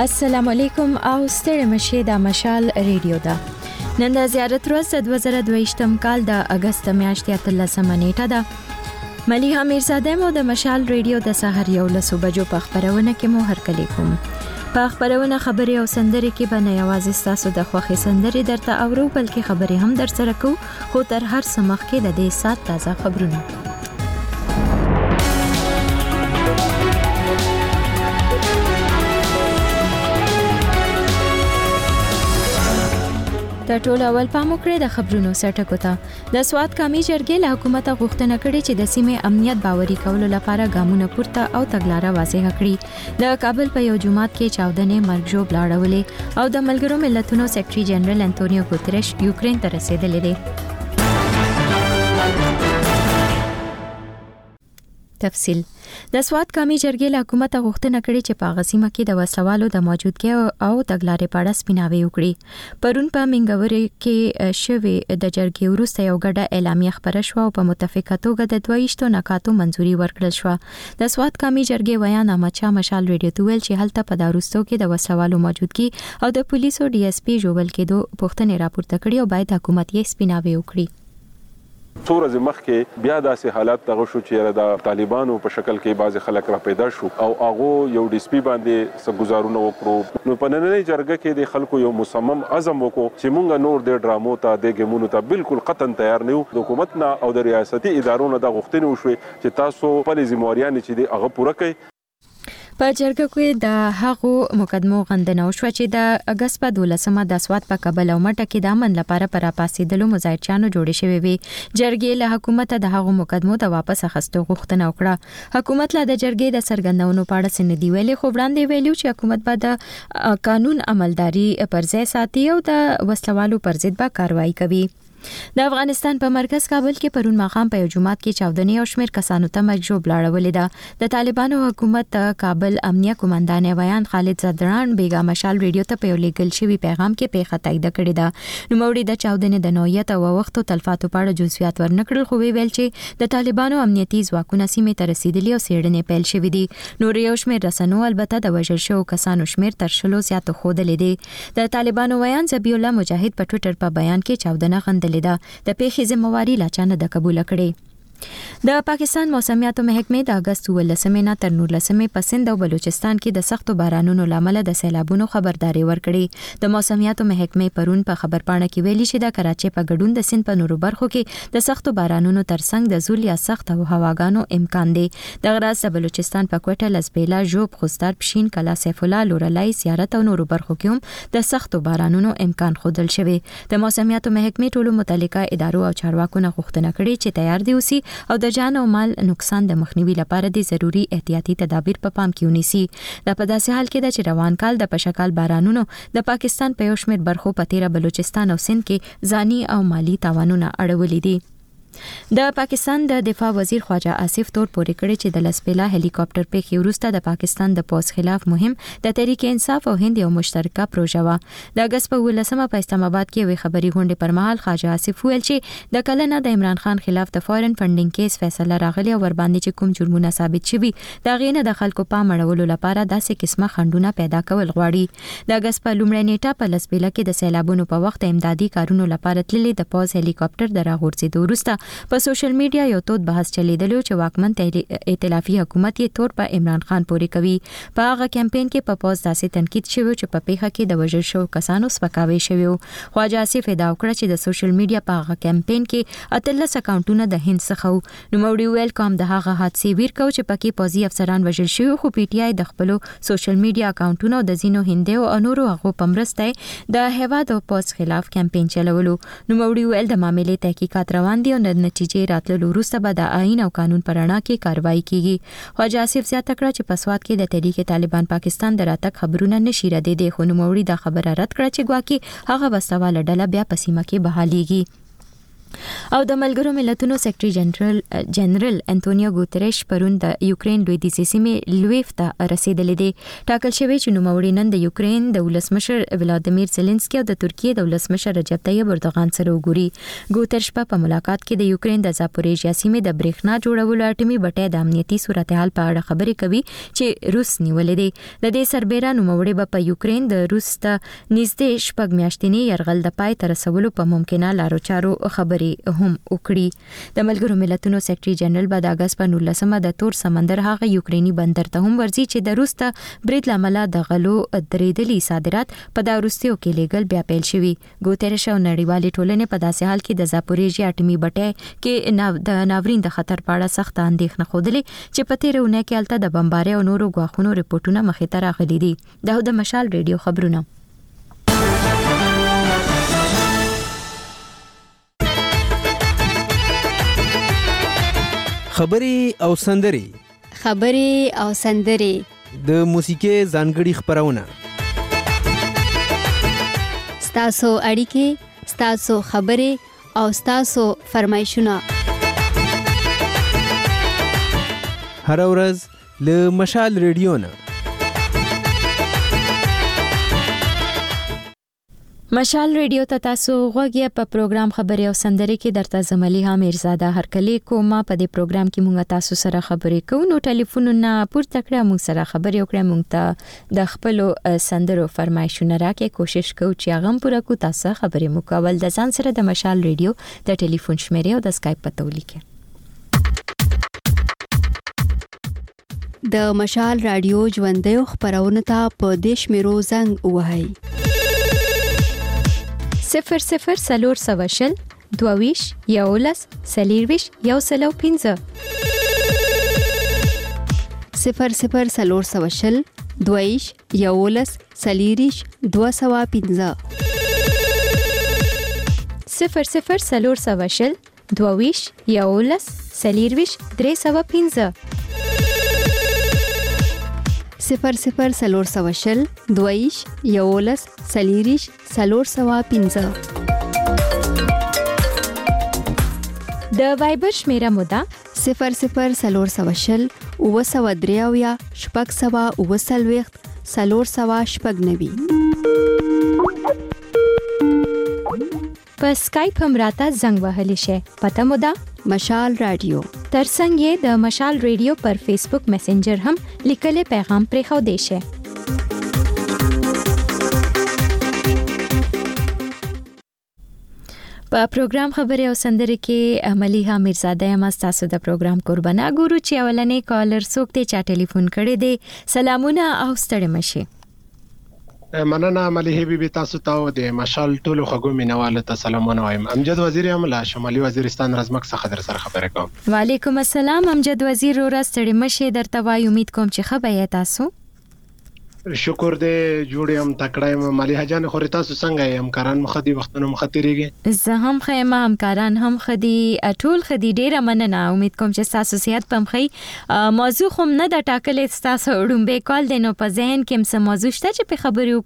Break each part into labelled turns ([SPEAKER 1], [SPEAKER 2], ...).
[SPEAKER 1] السلام علیکم او ستړي مشه د مشال ریډیو دا نن د زیارت ورځ 2022م کال د اگست میاشتې 13 نیټه ده مليحه میرزاده مو د مشال ریډیو د سحر یو لسو بجو په خبرونه کې مو هرکلی کوم په خبرونه خبري او سندري کې باندې आवाज تاسو د خوخي سندري درته اورو بلکې خبري هم در سره کو خو تر هر سمخ کې د دې سات تازه خبرونه د ټول اول پام وکړئ د خبرونو سرټکو ته د سواد کمی جرګې له حکومت غوښتنه کړې چې د سیمې امنیت باوري کولو لپاره ګامونه پورته او تګلاره واضح کړي د کابل په یو جماعت کې چاودنې مرګ ژوب لاړولې او د ملګرو ملتونو سیکریټري جنرال انټونیو ګوتریش یوکرين ته رسیدلی دی تفصیل د سواد کمی جرګې له حکومت غوښتنه کړې چې په غسیمه کې د وسوالو د موجودګۍ او تګلارې په اړه سپیناوي وکړي پرون په منګوري کې شوی د جرګې وروسته یو ګډه اعلامیه خبره شو او په متفقه توګه د 22 نکاتو منځوري ورکړل شو د سواد کمی جرګې ویان امچا مشال ریډیو ته ویل چې هلته په داروستو کې د وسوالو موجودګۍ او د پولیسو ډي اس پی جوړل کېدو پوښتنې راپورته کړې او باید حکومت یې سپیناوي وکړي
[SPEAKER 2] څورز مخکې بیا داسې حالات دغه شو چې د طالبانو په شکل کې بعض خلک را پیدا شو او هغه یو ډي اس پی باندې سګزارونه وکړو نو په نننۍ جرګه کې د خلکو یو مصمم عزم وکړو چې مونږ نور د ډرامو ته د ګیمونو ته بالکل قطن تیار نه یو د حکومت نه او د ریاستي ادارو نه د غوښتنې وشوي چې تاسو په ذمہواريان چې د هغه پوره کړئ
[SPEAKER 1] په جرګه کې د هغو مقدمو غندنه وشو چې د اگست په 12مه د سواد په کابل او مټه کې د امن لپاره پر پاسېدلو مظاهرچیانو جوړې شوې وي جرګې له حکومت د هغو مقدمو د واپس اخیستو غوښتنه وکړه حکومت له د جرګې د سرګندونو په اړه سندې ویلي خو وړاندې ویلو چې حکومت به د قانون عملداري پر ځای ساتي او د وسلوالو پر ضد به کاروایی کوي د افغانستان په مرکز کابل کې پرون ماقام په یو جماعت کې چاودنې او شمیر کسانو ته مرګ ژوب لاړولې ده د طالبانو حکومت کابل امنیه قومندان ویان خالد زدران بیگا مشال ریډیو ته په یو لیکل شوی پیغام کې پیښه تایید کړې ده نو موري د چاودنې د نوعیت او وخت او تلفاتو په اړه جزئیات ورنکړل خو ویل چې د طالبانو امنیتي ځواکونه سیمې ته رسیدلي او څېړنې پیل شوې دي نو یو شمیر رسنو البته د وژل شو کسانو شمیر تر شلو زیاتو خوده لیدي د طالبانو ویان ذبیح الله مجاهد په ټوئیټر په بیان کې چاودنه غندلې ده د پیښې ذمہواری لا چانه د قبول کړي د پاکستان موسمیاتو محکمې د اگست 18 نه تر 19 په سند او بلوچستان کې د سختو بارانونو لامل د سیلابونو خبرداري ورکړي د موسمیاتو محکمې پرون په خبرپاڼه کې ویلي چې د کراچۍ په ګډون د سند په نورو برخو کې د سختو بارانونو ترڅنګ د زول یا سخت هواګانو امکان دی د غراس د بلوچستان په کوټه لزبیلا جوب خوستار پښین کلا سیف الله لورلای سیارت او نورو برخو کې هم د سختو بارانونو امکان خودل شوی د موسمیاتو محکمې ټولو متعلقه ادارو او چارواکو نه غوښتنه کړې چې تیار دي اوسي او د جان او مال نقصان د مخنیوي لپاره د ضروری احتیاطي تدابیر په پام کې ونیسي دا په داسې حال کې د روان کال د پشکال بارانونو د پاکستان په یو شمېر برخو په تیره بلوچستان او سند کې ځاني او مالی تاوانونه اړولې دي د پاکستان د دفاع وزیر خواجه آصف تور پورې کړی چې د لسپیلا هلیکاپټر پیښې وروسته د پاکستان د پوز خلاف مهم د تحریک انصاف او هند یو مشترکه پروژه و د اگست په 18مه په اسلام آباد کې وی خبري غونډې پر مهال خواجه آصف ویل چې د کلنه د عمران خان خلاف د فورن فندینګ کیس فیصله راغلی او ور باندې چې کوم جرمونه ثابت شوي دا غینه د خلکو پام اړولو لپاره داسې قسمه خندونه پیدا کول غواړي د اگست په لومړۍ نیټه په لسپیلا کې د سیلابونو په وخت امدادي کارونو لپاره تللي د پوز هلیکاپټر د راغورځېدو وروسته په سوشل میډیا یو تود بحث چلیدلو چې واکمن ائتلافي حکومت یې تور په عمران خان پورې کوي په هغه کمپاین کې په پوز داسې تنقید شوی چې په پیښه کې د وژل شو کسانو سپکاوی شوی خواجه آصف ادعا وکړه چې د سوشل میډیا په هغه کمپاین کې 13 اکاونټونه د هند څخه نو موړي ویل کوم د هغه حادثې ویر کو چې پکې پوزي افسران وژل شوی خو پی ټی آی د خپل سوشل میډیا اکاونټونو د زینو هندیو او نورو هغه پمرسته د هیواد او پوز خلاف کمپاین چلولو نو موړي ویل د معاملې تحقیقات روان دي او د نتیجې راتللو وروسته به د آئین او قانون پر رڼا کې کاروایی کیږي خواجه آصف زیاته کړه چې په سواد کې د تحریک طالبان پاکستان د راتګ خبرونه نشي ردېدي خو نوموړي دا خبره رد کړه چې ګواکې هغه وسوال ډله بیا په سیمه کې بحالېږي او د ملګرو ملتونو سیکریټري جنرال انټونیو ګوتریش پرون د یوکرين لویدیځ سیمې لویف ته رسیدلی دی. ټاکل شوی چې نوموړي نن د یوکرين د ولسمشر ولادیمیر زيلنسکي او د ترکیې د ولسمشر رجب طیب اردوغان سره وګوري. ګوتریش په ملاقات کې د یوکرين د زاپوریژیا سیمې د برېښنا جوړولو اټومي بټۍ د امنیتي صورتحال په اړه خبرې کوي چې روس نیولې دي. د دې سربېره نوموړي په یوکرين د روس ته نږدې شپږ میاشتنی يرغل د پای تر رسولو په ممکنه لارو چارو خبرې هم وکړي. د ملګرو ملتونو سیکریټري جنرال په اگست په 19 د تور سمندر هغه یوکريني بندر ته هم ورځي چې د روس ته برید لامل د غلو درېدلي صادرات په دا وروستیو کې لیګل بیا پیل شوي. ګوتریش او نړیوالې ټولنې په داسې حال کې د زاپوریژیا اټومي بټۍ کې د ناورین د خطر په اړه سخت اندېښنه خوده چې په تیرونه کې الته د بمبارۍ او نورو غواخونو رپورټونه مخې ته راغلي دي. د مشال ریډیو خبرونه.
[SPEAKER 3] خبري او سندري د موسیقي ځانګړي خبرونه
[SPEAKER 4] ستاسو اړیکې ستاسو خبري او ستاسو فرمایشونه
[SPEAKER 3] هر ورځ له مشال ریډیو نه.
[SPEAKER 1] مشال ریډیو ته تاسو غوږی په پروګرام خبري او سندري کې درته زملي ها میرزاده هرکلی کومه. په دې پروګرام کې مونږ تاسو سره خبرې کوو. نو ټلیفونونه پورته کړئ، مونږ سره خبرې وکړئ، مونږ ته د خپل سندرو فرمایشونه راکې. کوشش کوو چې هغه پوره کو تاسو خبرې مو کول. د ځان سره د مشال ریډیو د ټلیفون شمیرې او د اسکایپ پته ولیکئ.
[SPEAKER 4] د مشال رادیو ژوندۍ خبرونه ته په دیش میرو زنګ وهاي
[SPEAKER 1] 00 سواشل 22 یولس سلیرویش یو سلو 15
[SPEAKER 4] 00 سواشل 22 یولس سلیریش 215
[SPEAKER 1] 00 سواشل 22 یولس سلیرویش 315
[SPEAKER 4] 00 سواشل 22 یولس سلیریش 315
[SPEAKER 1] د وایبر شمیره مودا
[SPEAKER 4] 00 سواشل 903 شپږ سوا 9 سلور سوا شپږ نوي.
[SPEAKER 1] په اسکایپ هم راته زنګ وهلی شي. پته مودا
[SPEAKER 4] مشال رادیو.
[SPEAKER 1] ترڅنګ یې د مشال ریډیو پر فیسبوک میسنجر هم لیکل پیغام پرې خو دی شي. په پروګرام خبري او سندري کې عملی ها میرزاده یم تاسو د پروګرام قربانه ګورو چې اولنې کالر څوک ته چا ټلیفون کړي دي. سلامونه او ستړي مشي.
[SPEAKER 5] مننه مليحه بیبي تاسو ته د مشال ټولو خګو مینواله ته سلامونه وایم. امجد وزیر یم له شمالي وزیرستان رزمک څخه در سره خبرې کوم.
[SPEAKER 1] وعلیکم السلام امجد وزیر ورځ ستړي مشي درته وای. امید کوم چې خبره تاسو
[SPEAKER 5] شکر دې جوړم تکړه یم. مليحه جان خو تاسو څنګه یم؟ همکاران مخدي وختونه مختریږي.
[SPEAKER 1] زه هم خیمه همکاران هم خدي ټول خدي ډیره مننه. امید کوم چې تاسو صحت پم خي. موضوع خو نه د ټاکلې تاسو وډمبه کال دینو په ذهن کې څه موضوع شته چې په خبرې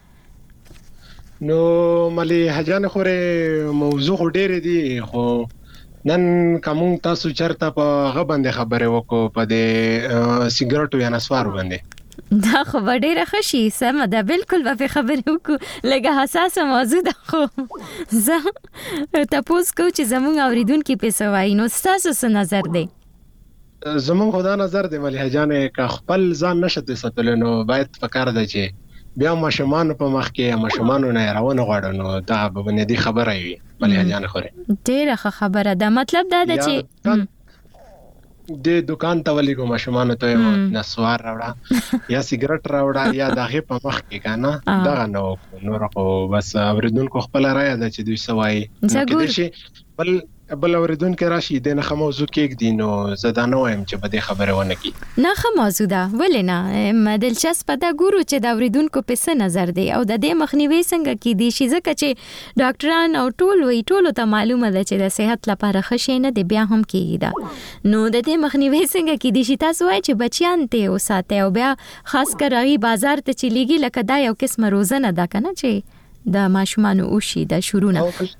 [SPEAKER 1] وکړو؟
[SPEAKER 5] نو مليحه جان خو موضوع ډیره دي خو نن کوم تاسو چرته په غبندې خبرې وکړو په دې سیګریټو یا نسوار باندې.
[SPEAKER 1] دا خو ډیره خشي سم ده. بالکل به خبرې وکړو. لګه حساسه موضوع ده خو زه تاسو کو چې زموږ اوریدونکو په سوای نو تاسو څه نظر دی؟
[SPEAKER 5] زموږ خدا نظر دی مليحه جان ک خپل ځان نشته ستل نو باید فکر دی چې بیا ماشومان په مخ کې ماشومان نه راونه غواړي نو دا به نه دی خبره وي مليحه جان خو
[SPEAKER 1] ډیره خبره ده. مطلب دا ده چې
[SPEAKER 5] د دکان ته ولې کوم ماشومان ته نسوار راوړه یا سیګریټ راوړه یا دغه په مخ کې کنه دا نو راخو بس اوریدونکو خپل رائے ده چې دوی سوای کې شي بل اوریدونکو راشي د نه موضوع کې دي نو زدانه وایم چې بده خبره ونه کی
[SPEAKER 1] نه موضوع ده ولې نه دلچسپ ده. ګورو چې د اوریدونکو په څه نظر دی او د دې مخنیوي څنګه کې دي شي ځکه چې ډاکټران او ټول ته معلومه ده چې د صحت لپاره ښه نه دی بیا هم کېږي دا نو د دې مخنیوي څنګه کې دي شي تاسو وایي چې بچیان ته وساته او بیا خاص کر بازار ته چلیږي لکه دا یو قسم روزنه ده کنه چې د ماشومان او شي د شروع نه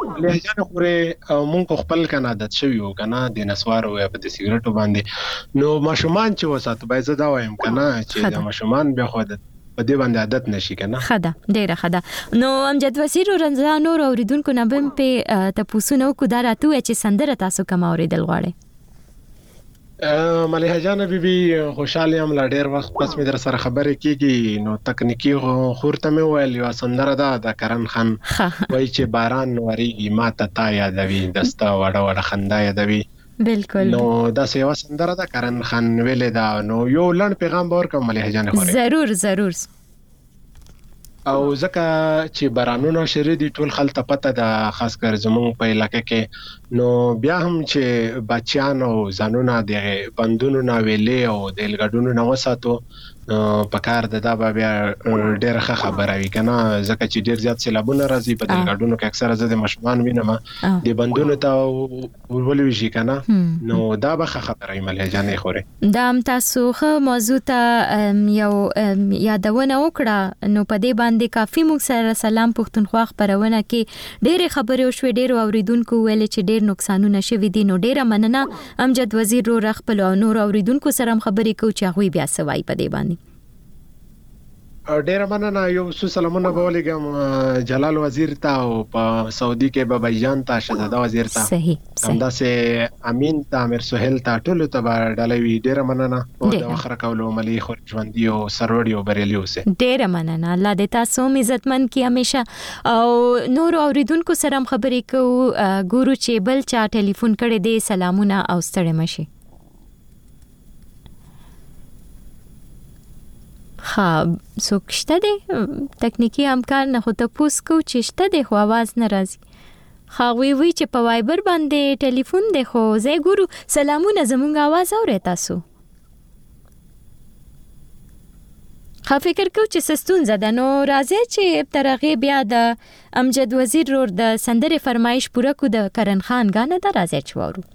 [SPEAKER 5] لهجانه خوري مونږ خپل کنه عادت شوی وو کنه د نسوارو یا په سیګریټو باندې نو ماشومان چې وساتو باید زه دا وایم کنه چې د ماشومان بیا خو د په دې باندې عادت نشي کنه
[SPEAKER 1] خدا ډیره خدا نو امجد وزیر رمضان نور اوریدونکو نه بم په تاسو نو کو داراتو چې سندره تاسو کوم اوریدل غواړي
[SPEAKER 5] مليحه جان بیبي خوشاله ام لا ډیر وخت پس مې در سره خبرې کیږي نو تکنیکی خورته مې ویل یو سندره ده د کرن خان وای چې باران وریږي ماته تا یادوي دستا وړه وړه خندا یادوي
[SPEAKER 1] بالکل
[SPEAKER 5] نو دا سیوا سندره ده کرن خان ویلې دا نو یو لړ پیغام باور کوم مليحه جان خوري ضرور او ځکه چې بارانونه شری دي ټول خلک پته د خاص کر زمونږ په علاقې کې نو بیا هم چې بچیان او ځانونه د بندونو نه ویلې او د لګډونو نه وساتو په کار د دا بیا ډېر ښه خبره وي کنه ځکه چې ډېر زیات سیلابونه راځي په لګډونو کې اکثره زده مشمان وینم د بندونو ته ورولې شي کنه نو دا به ښه خبره وي مليحه جانې خوري
[SPEAKER 1] دا تاسو خو موضوع ته یو یادونه وکړه نو په دې باندې کافي موږ سره سلام پښتونخوا خبرونه کې ډېر خبرې او شوي ډېر اوریدونکو ویل چې ډېر نقصانونه شوي دي نو ډېر مننه امجد وزیر رو رخپل او نور اوریدونکو سره خبرې کوي چې هغه بیا سوای په دې باندې
[SPEAKER 5] ډیر مننه یو څو سلامونه به ولګم جلال وزیر ته او په سعودي کې به بیان ته شهزاده وزیر ته
[SPEAKER 1] صحیح
[SPEAKER 5] همداسې امین ته امیر سهیل ته ټول ته ډالوي ډیر مننه او د اخر کولو ملي خو ژوندۍ او سروري او بریالي اوسه
[SPEAKER 1] ډیر مننه الله دې تاسو عزتمن کی همیشه او نور اوریدونکو سره خبرې کو ګورو چې بل چا ټلیفون کړي دې سلامونه او ستړي مشي خب سوکشته دی تکنیکی امکان نه خو ته پوس کو چې شته دی خو आवाज نه راځي خو وی چې په وایبر باندې ټلیفون دی خو زه ګورو سلامونه زمونږ आवाज اوري تاسو خو فکر کو چې سستون زده نو راځي چې ترغه بیا د امجد وزیر رور د سندره فرمایش پوره کو د کرن خان غانه د راځي چوارو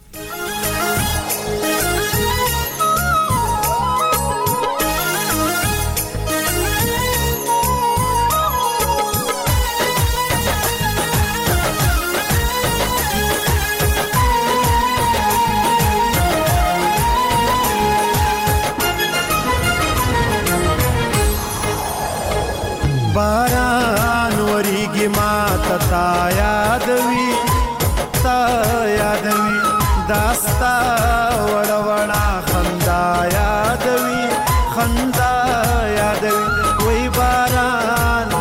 [SPEAKER 6] باران وریږي ماته تا یادوي داستا وړه وړه خندا یادوي وای باران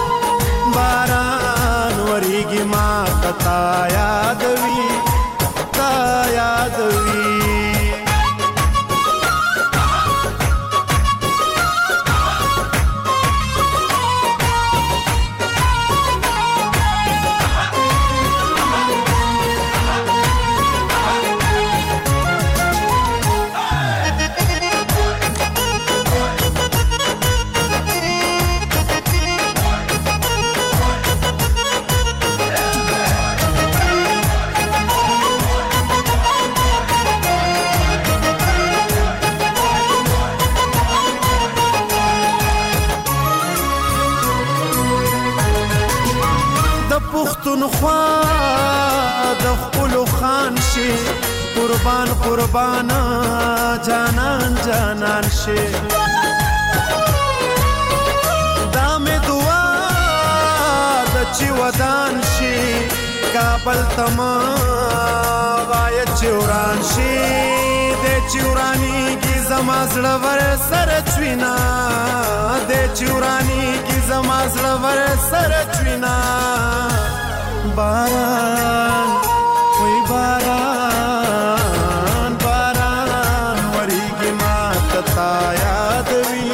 [SPEAKER 6] وریږي ماته تا یادوي قربان جانان شي دا مې دعا د چې ودان شي کابل تما وای چوران شي د چورانی کی زما زړه ور سره چوینا د چورانی کی زما زړه ور سره چوینا باران وای باران تا یادوي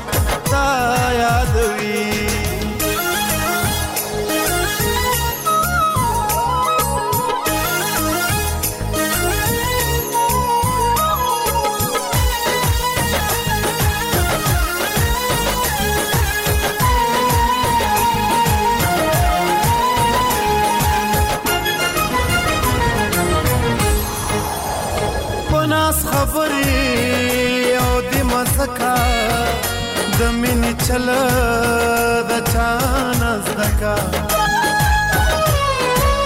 [SPEAKER 6] پناس خبري زکا د مینې چل د چانه زدکا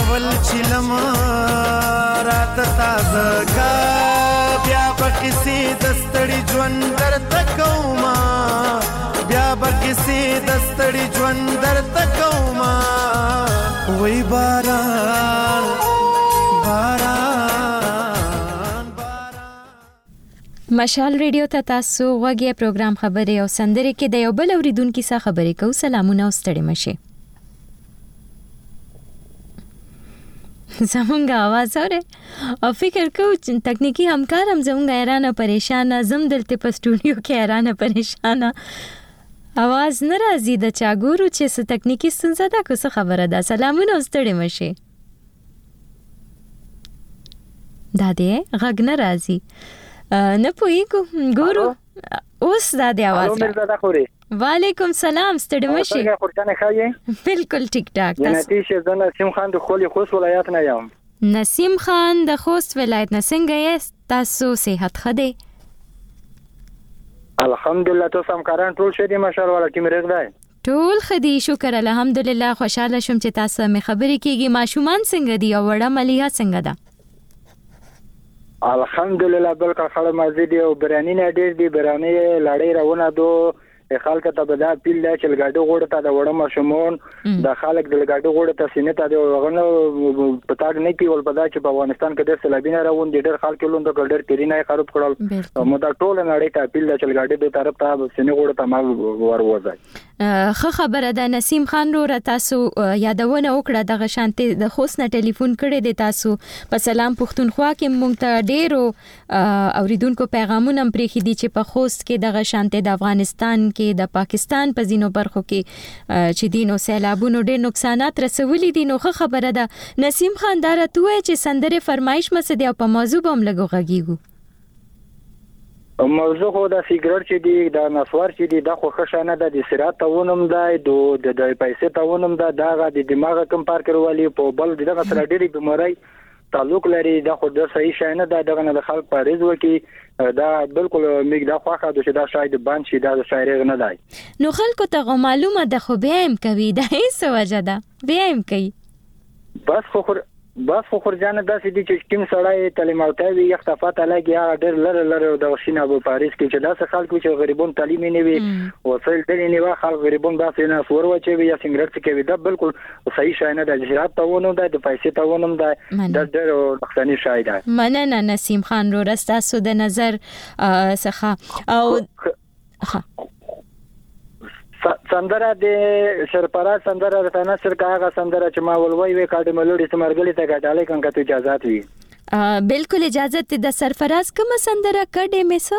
[SPEAKER 6] اول چلم رات تازه کا بیا بکسی دستړي ژوند درته کوما بیا بکسی دستړي ژوند درته کوما وای باران
[SPEAKER 1] مشال ریډیو ته تاسو غوږی پروګرام خبرې او سندرې کې د یو بل اوریدونکو سره خبرې کوو. سلامونه او ستړي مشه. زمونږ आवाज اوره او فکر کوم چې تکنیکی همکار هم زمونږ ایرانه پریشان زم دلته په سټوډیو کې ایرانه پریشان आवाज ناراضي د چا ګورو چې څه تکنیکی ستونزه ده کو څه خبره ده. سلامونه او ستړي مشه. دا دې غږ ناراضي نه پوهیږو ګورو اوس دا دی आवाज. وعلیکم سلام ستړي مشه. بالکل ټیک ټاک.
[SPEAKER 7] نتیجه زه نسیم خان د خوست ولایت نه یم.
[SPEAKER 1] نسیم خان د خوست ولایت نه څنګه یاست؟ تاسو صحت ښه دی؟
[SPEAKER 7] الحمدلله. تاسو همکاران ټول ښه دي ماشاءالله ولا ټیم ریګ دی؟
[SPEAKER 1] ټول ښه دي شکر الحمدلله. خوشاله شوم چې تاسو مې خبرې کیږي. ماشومان څنګه دي او وړه ملیحه څنګه ده؟
[SPEAKER 7] الحمدلله بالکل خړ مزه دی او برانی نه ډیر دی. برانی لړۍ راونه دو خلک ته بدا پیل دی چې لګاډو غوړ ته د وړو مشمون د خلک د لګاډو غوړ ته سینې ته دی وغنه پتاګ نه پیول پدا چې په افغانستان کې د سلابینه راوون دي ډیر خلک لوند ګډر تیرینه خراب کړل مو دا ټول نړۍ ته پیل دی چې لګاډو به طرف ته سینې غوړ ته ما وروځي.
[SPEAKER 1] خه خبره ده نسیم خان رو تاسو یادونه وکړه د غشانته د خوست نه ټلیفون کړی دی. تاسو په سلام پښتونخوا کې مونږ ته ډیرو اوریدونکو پیغامونه پرېخي دي چې په خوست کې د غشانته د افغانستان کې د پاکستان په زینو برخو کې چې دینو سیلابونو ډېر نقصانات رسولي دي. نو خه خبره ده نسیم خان دا راته چې سندره فرمایش مسدي او په موضوع به هم لګو غږیږو.
[SPEAKER 7] موضوع خو د سیګریټ چې دی د نسوار چې دی د خو خشانه د سرات تاونم دی د پیسې تاونم دا د دماغ کم پار کړوالی په بل دغه سره ډېری بیماری تعلق لري. د خو د صحیح شانه دغه نه د خلک پاریز وکي دا بالکل میګ دا خواخه د شدا شاید بان شي دا شاعر نه دی.
[SPEAKER 1] نو خلکو ته معلومه ده خو بیا هم کوي دا هیڅ وجه ده بیا هم کوي بس خو خرجان داسې دي چې کوم سړی تعلیم او تاوی اختفاء لګي هغه ډېر لره د وښینه په پاریس کې چې داسې خلک چې غریبون تعلیم نه وي وسایل دې نه وي خلک غریبون داسې نه سور وچوي یا سنگریټ کوي دا بالکل صحیح شای نه د جرات تاونه د پیسې تاونه د ډېر نقصانی شای ده. مننه نسیم خان رو راستا سو د نظر څخه او
[SPEAKER 7] سندره د شرپرا سندره د نصر کاغه سندره چې ما ولوي وې کاټ ملوډي سمرګلی ته غټاله کنه ته اجازه وي.
[SPEAKER 1] بالکل اجازه ته د سرفراز کوم سندره کډه میسه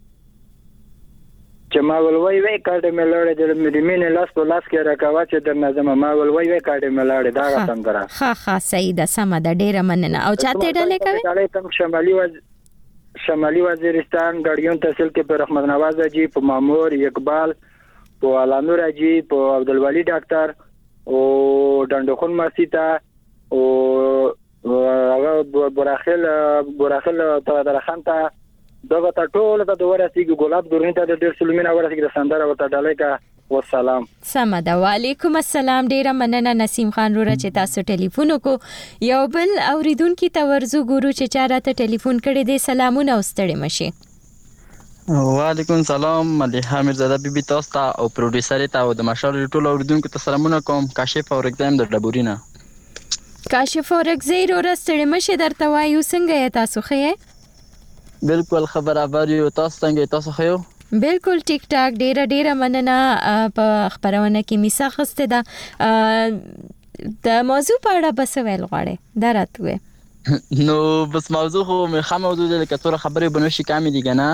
[SPEAKER 7] چې ما ولوي وې کاټ ملوډي د مینې لاس په لاس کې راکاوه چې د نظم ما ولوي وې کاټ ملوډي دا سندره
[SPEAKER 1] ها صحیح ده سم ده ډیره مننه. او چاته ډاله کوي
[SPEAKER 7] کم شمالي وزیرستان غړیون تحصیل کې پر احمد نواز جی په مامور اقبال په علانور اجي په عبدالولی ډاکټر او ډنډخون مسیتا او هغه براخل ته درخانته دغه ټول ته ورسیږي ګلاب دورنی ته د ډیر سلمین ورسیږي د سندره ورته ډالای کا والسلام.
[SPEAKER 1] سمده وعلیکم السلام. ډیره مننه نسیم خان رو چې تاسو ټلیفون کو یو بل اوریدونکو ته ورزو ګورو چې چاراته ټلیفون کړي دي. سلامونه او ستړي مشه.
[SPEAKER 8] وعلیکم سلام ملیحه میرزاده بیبي تاسو ته او پروډوسر ته او د مشال ټول اوریدونکو ته سلامونه کوم. کاشف اورګزم د ډبورینه.
[SPEAKER 1] کاشف اورګزیر ورستړي مشه درته وایو څنګه یې تاسو خې؟
[SPEAKER 8] بالکل خبر یو تاسو څنګه تاسو خې؟
[SPEAKER 1] بالکل ټیک ټاک. ډیره مننه. په خبرونه کې میسا خسته ده د موضوع په اړه بس ویل غواړي دا راته
[SPEAKER 8] نو بس موضوع خو مخه موضوع ده لکه تور خبرې بنوشي کامې دي کنه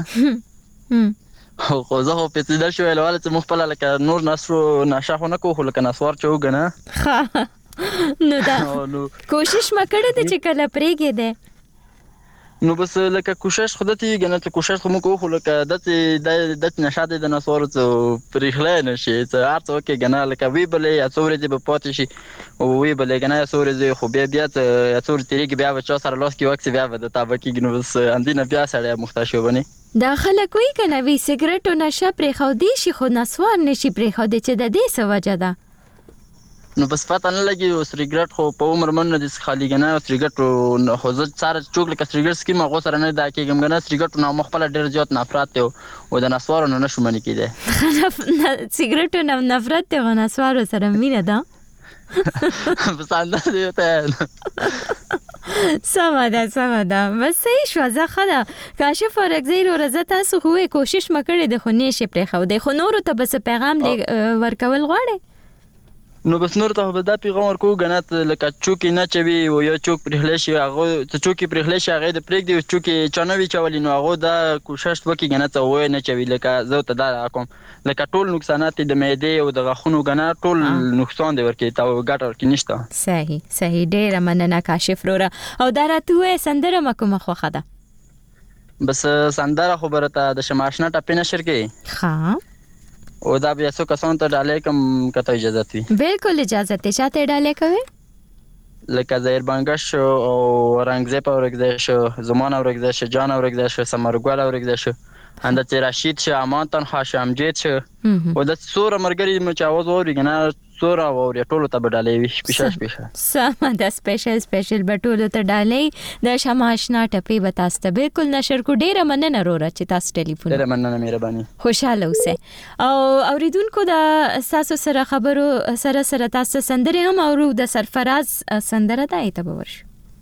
[SPEAKER 8] خو زه خو په دې شو ویل چې مخ په لکه نور نصر نشه خو نه کوو لکه نسوار چوغ نه
[SPEAKER 1] نو دا کوشش مکړه د چې کله پرېګې ده
[SPEAKER 8] نو بس لکه کوشش خودتی کنه ته کوشش خو مو کوو لکه د نشاده د نسوار ته پرېخلای نشي ته ارته کې کنه لکه وی بلې یا څورې دې په پاتې شي او وی بلې کنه څورې دې خو بیا څورې تیریږي بیا بچا سره لاس کې وخت بیا د تابکی نو بس اندینه بیا سره مختشو بني
[SPEAKER 1] دا خلک وی کنه وی سیګریټ او نشه پرې خو دي شي خو نسوار نشي پرې خو دي چې د دې څه وجه ده
[SPEAKER 8] نو بس پته نه لګي او سیګریټ خو په عمر من د خالی کنه سیګریټ خو زه سره چوک لکه سیګریټ سکیم غو سره نه دا کېږم کنه سیګریټ نو مخبل ډیر زیات نفرت او د نسوارو نه نشو منی کېده
[SPEAKER 1] سیګریټ نو نفرت ته غو نسوارو سره مینه ده بس
[SPEAKER 8] اندازه ته
[SPEAKER 1] سمه بس صحیح شو زه خدا کاشف ورګزیر ورزه تاسو خو کوشش مکړې د خو نشه پرې خو د خو نورو ته بس پیغام دی ورکول غواړي
[SPEAKER 8] نو بس نور ته به دا پیغام ورکو غنات لکه چوکي نه چوي او یا چوک پرهله شي هغه ته چوکي پرهله شي هغه د پرېګ دی چوکي چانوي چولي نو هغه دا کوشش وکي غنات وای نه چوي لکه زه ته دا کوم لکه ټول نقصانات د معده او د غاښونو غنا ټول نقصان دی ورکي تا ګټ ورکي نشته
[SPEAKER 1] صحیح ډیر مننه کاشف رورا او دا راته سندره مکو مخه خدا
[SPEAKER 8] بس سندره خبره ته د شماشنا ټپینه شرکې
[SPEAKER 1] ها
[SPEAKER 8] او دا بیا څو کسان ته ډالې کوم کته اجازه وي
[SPEAKER 1] بالکل اجازه ته چاته ډالې کوي
[SPEAKER 8] لکه زهیر بنگش او رنگزیب اورګزه شو زمان اورګزه شو جان اورګزه شو سمرګل اورګزه شو اندته رشید شو امان خاش امجید شو او د سور مرګری مچاوز اوري کنه سور او ټولو ته ډالې وي سپیشل
[SPEAKER 1] سم دا سپیشل بټولو ته ډالې د شماشنا ټپی بتاسته بالکل نشر کو ډیره مننه رورا چې تاسو ټلیفون
[SPEAKER 8] ډیره مننه مهرباني
[SPEAKER 1] خوشاله اوسه او اوریدونکو د اساسو سره خبرو سره تاسو سندره هم اورو د سرفراز سندره ده ایته باور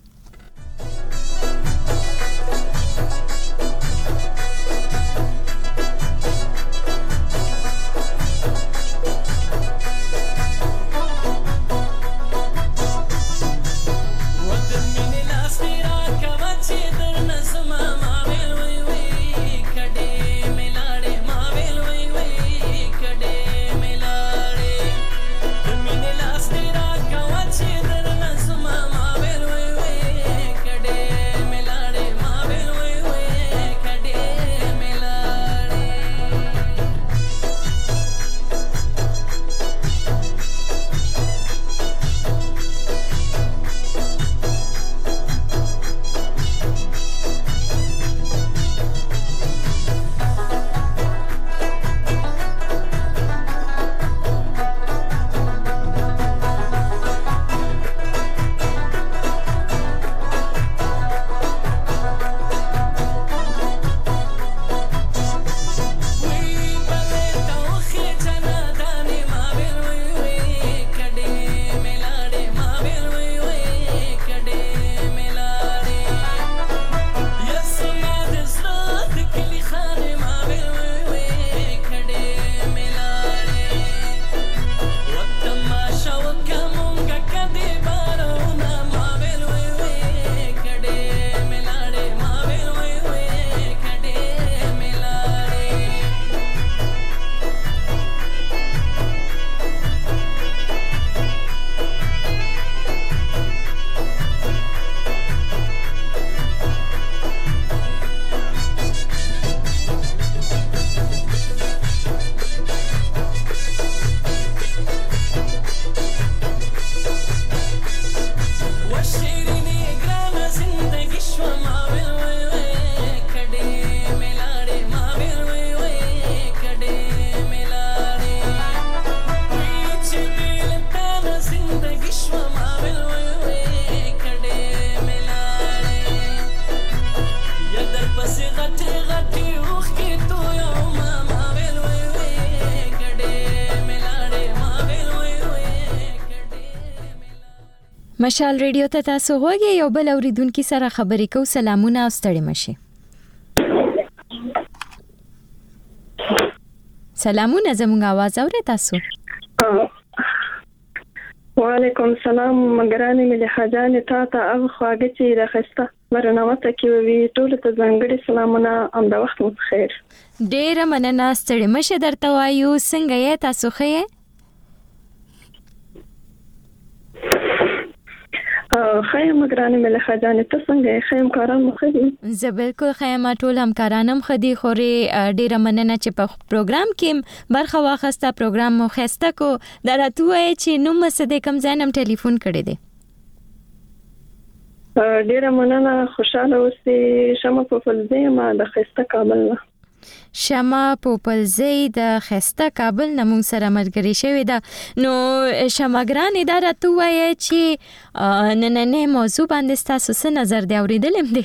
[SPEAKER 1] مشال ریډیو ته تاسو غوږی یو بل اوریدونکو سره خبرې کو سلامونه او ستړي مشي سلامونه زموږ आवाज اورئ تاسو
[SPEAKER 9] وعلیکم السلام مګرانې ملي حاجانې تاسو او خواږه چې راخسته مرنوته کې وی ټول ته ځانګړي سلامونه ام د وخت مو خیر
[SPEAKER 1] ډیر مننه ستړي مشه درته وایو څنګه یې تاسو خې
[SPEAKER 9] خیم مګرانې ملي حاجانې تاسو څنګه خیم کاران مخ دي
[SPEAKER 1] زه بالکل خیم ټول هم کارانم خدي خوري ډیر مننه چې په پروګرام کې برخه واخسته پروګرام مو خسته کو دراتوي چې نو مسده کم ځانم ټلیفون کړی دی
[SPEAKER 9] ډیر مننه خوشاله اوسئ شمه په فلزه ما د خسته کابل
[SPEAKER 1] شمع پوپلزی د خسته کابل نه مونږ سره ملګری شوې ده. نو شمع ګرانې دا راته ووایه چې نننۍ موضوع باندې ستاسو څه نظر دی؟ اورېدلی م دی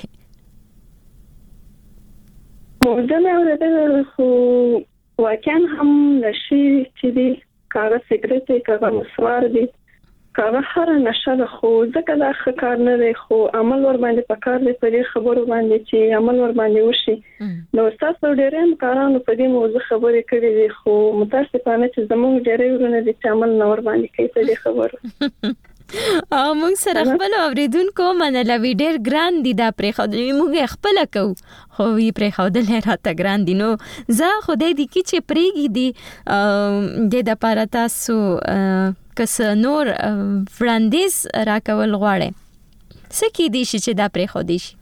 [SPEAKER 9] موضوع مې اورېدلی، خو واقعا هم نشي چې دی کاغه سیګریټ دی، کاغه مسوار دی، کاغه هر نشه ده، خو ځکه دا ښه کار نه دی، خو عمل ور باندې پکار دی په دې خبرو باندې چې عمل ور باندې وشي. نو تاسو ډېر کارانو په دې موضوع خبرې کړې دي، خو متاسفانه چې زموږ ډېر ورونه دي چې عمل نه ور باندې کوي په دې خبرو.
[SPEAKER 1] او موږ سره خپل اوریدونکو منلوي ډېر ګران دي دا پرېښودل، موږ خپل کو خو وی پرېښودل راته ګران دي. نو زه خدای دې کې چې پرېږي دي د لپاره تاسو کس نور وړاندیز راکول غواړي څه کې دي چې دا پرېښودي شي؟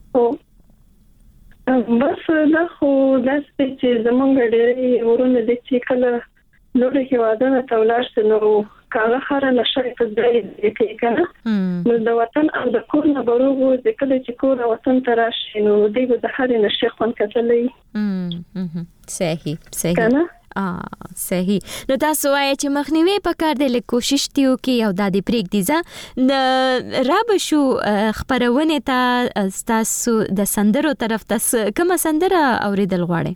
[SPEAKER 9] بس دا خو داسې چې زمونږ ډېرې ورونه دي چې کله نورو هېوادونو ته ولاړ شي نو کاغه هره نشه په ځای کې کنه نو د وطن او د کور نه بروغو د کله چې کور وطن ته راشي نو دغه د هرې نشه خوان کتلې.
[SPEAKER 1] صحیح کنه صحیح. نو تاسو وایي چې مخنیوي پکار دی، له کوشش دیو کې او د دې پریک دی ځا راب شو خبرونه ته تاسو د سندرو طرف ته کوم سندره اوریدل غواړي؟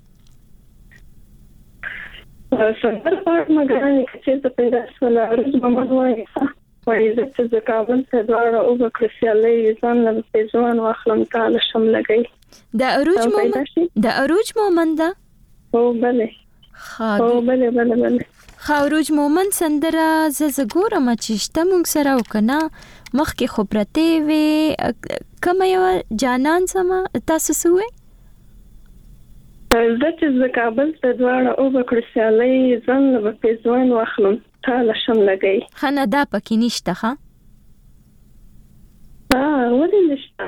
[SPEAKER 9] سندره مګرانې چې څه پیدا شول روز محمد وایي چې د کابل څخه دواره او بکرسیالي ځان له پیژوان واخلم تعالی شم لګي
[SPEAKER 1] د اروج مومند
[SPEAKER 9] او بله
[SPEAKER 1] خاوروج مومن سندره زه ګورم چې شته مونږ سره وکنه مخکې خبرته وي کوم یو جانان سما تاسو سوې
[SPEAKER 9] چې د کابل ته دواړه او بکرسیالي ځان له پیژوان واخلم تعالی شم لګي
[SPEAKER 1] خنه دا پکې نشته ښه
[SPEAKER 9] ولې نشته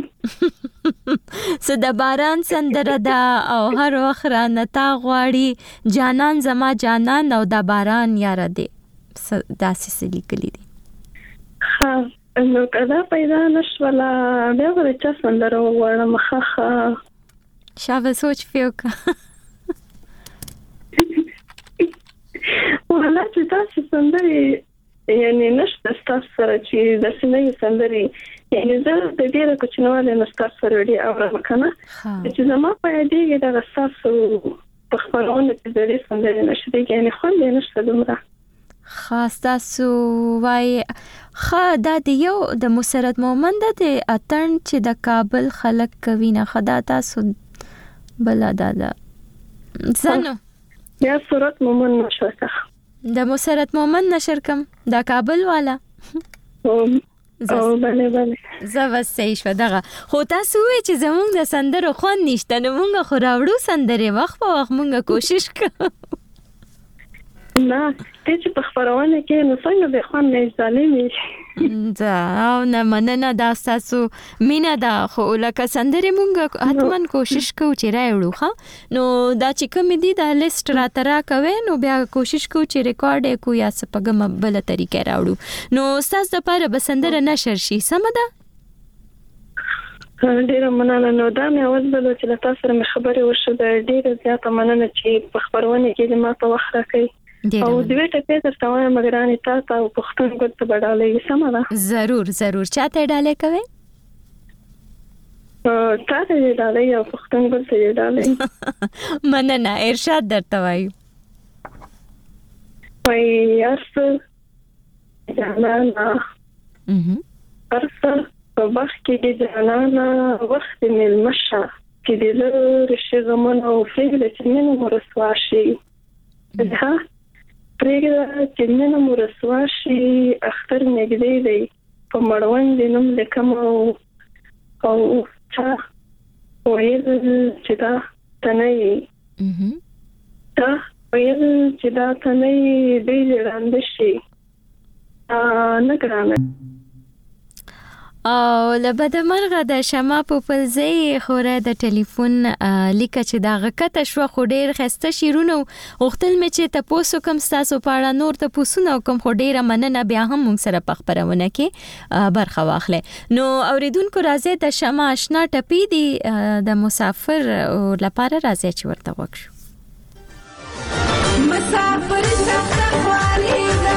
[SPEAKER 1] څه د باران سندره ده او هر وخت رانه تا غواړي جانان زما جانان او د باران یاره دی داسې څه لیکلي دي.
[SPEAKER 9] نو کدا پیدا نشوله بیا به چا سندره وغواړم ښه
[SPEAKER 1] شابه سوچ فیوکه
[SPEAKER 9] ولا چې تاسو سندري یعنی نشته تاسو سره چې د سندري سندري یعنی زه د دې راکوچنواله نستار سره دی او راکنه چې زما په دې کې د تاسو په خبرونه کې د دې سندري نشته یعنی خو دې نشته دومره
[SPEAKER 1] خاص تاسو وای خا د یو د مسرت مومند د اتن چې د کابل خلک کوي نه خدا تاسو بل دا زنو
[SPEAKER 9] یا صورت مومن نشرکه
[SPEAKER 1] د مسرت مومن نشر کم د کابل والا
[SPEAKER 9] او بله
[SPEAKER 1] زه وسې شو دغه خو تاسو وی چې زمونږ د سندرو خوان نشته نو مونږ خو راوړو سندره وخت په وخت مونږ کوشش کوو
[SPEAKER 9] نه چې په خبرونه کې نو څنګه به خوان نه ظالمي
[SPEAKER 1] دا او نه مننه دا تاسو مینا دا خو لکه سندره مونږ حتمن کوشش کوو چې راوړو ښه نو دا چې کوم دي دا لیست را ترا کوي نو بیا کوشش کوو چې ریکارډ کو یا څه په کومه بل طریقې راوړو نو تاسو لپاره به سندره نشر شي سم ده
[SPEAKER 9] ډیره مننه نو دا مې اول بل چې تاسو سره خبرې وشو ډیره زیاته مننه چې په خبرونه کې ما ته وخت راکړئ او دوی ته پیسې تاوانه مګرانې تاسو او پښتون ګل ته بدلې سم ده
[SPEAKER 1] ضرور چاته ډالې کوي
[SPEAKER 9] تاسو یې ډالې او پښتون ګل ته یې ډالې
[SPEAKER 1] مننه ارشاد درته وایو
[SPEAKER 9] وای ارسه جانانا ارسه په وخت کې جانانا وخت مل مشه کې د رشغمن او فعل چې منو مرسوا شي ده پرېږده چې نن مو رسوا شي اختر نږدې دی په مړوند نوم لیکم او چا ویل چې دا تنه تا ویل چې دا تنه دی لاندې شي نه ګرانه
[SPEAKER 1] او لبد مرغه د شمع په پلځي خوره د ټلیفون لیکه چې دا غکته شو خو ډیر خسته شیرونه وختل مې چې تاسو کوم تاسو پاړه نور ته پوسونه کوم خو ډیره مننه بیا هم موږ سره په خبرونه کې برخه واخلې نو اوریدونکو راځي د شمع آشنا ټپی دی د مسافر لپاره راځي چې ورته وکړو
[SPEAKER 10] مسافر سخت خوالي دا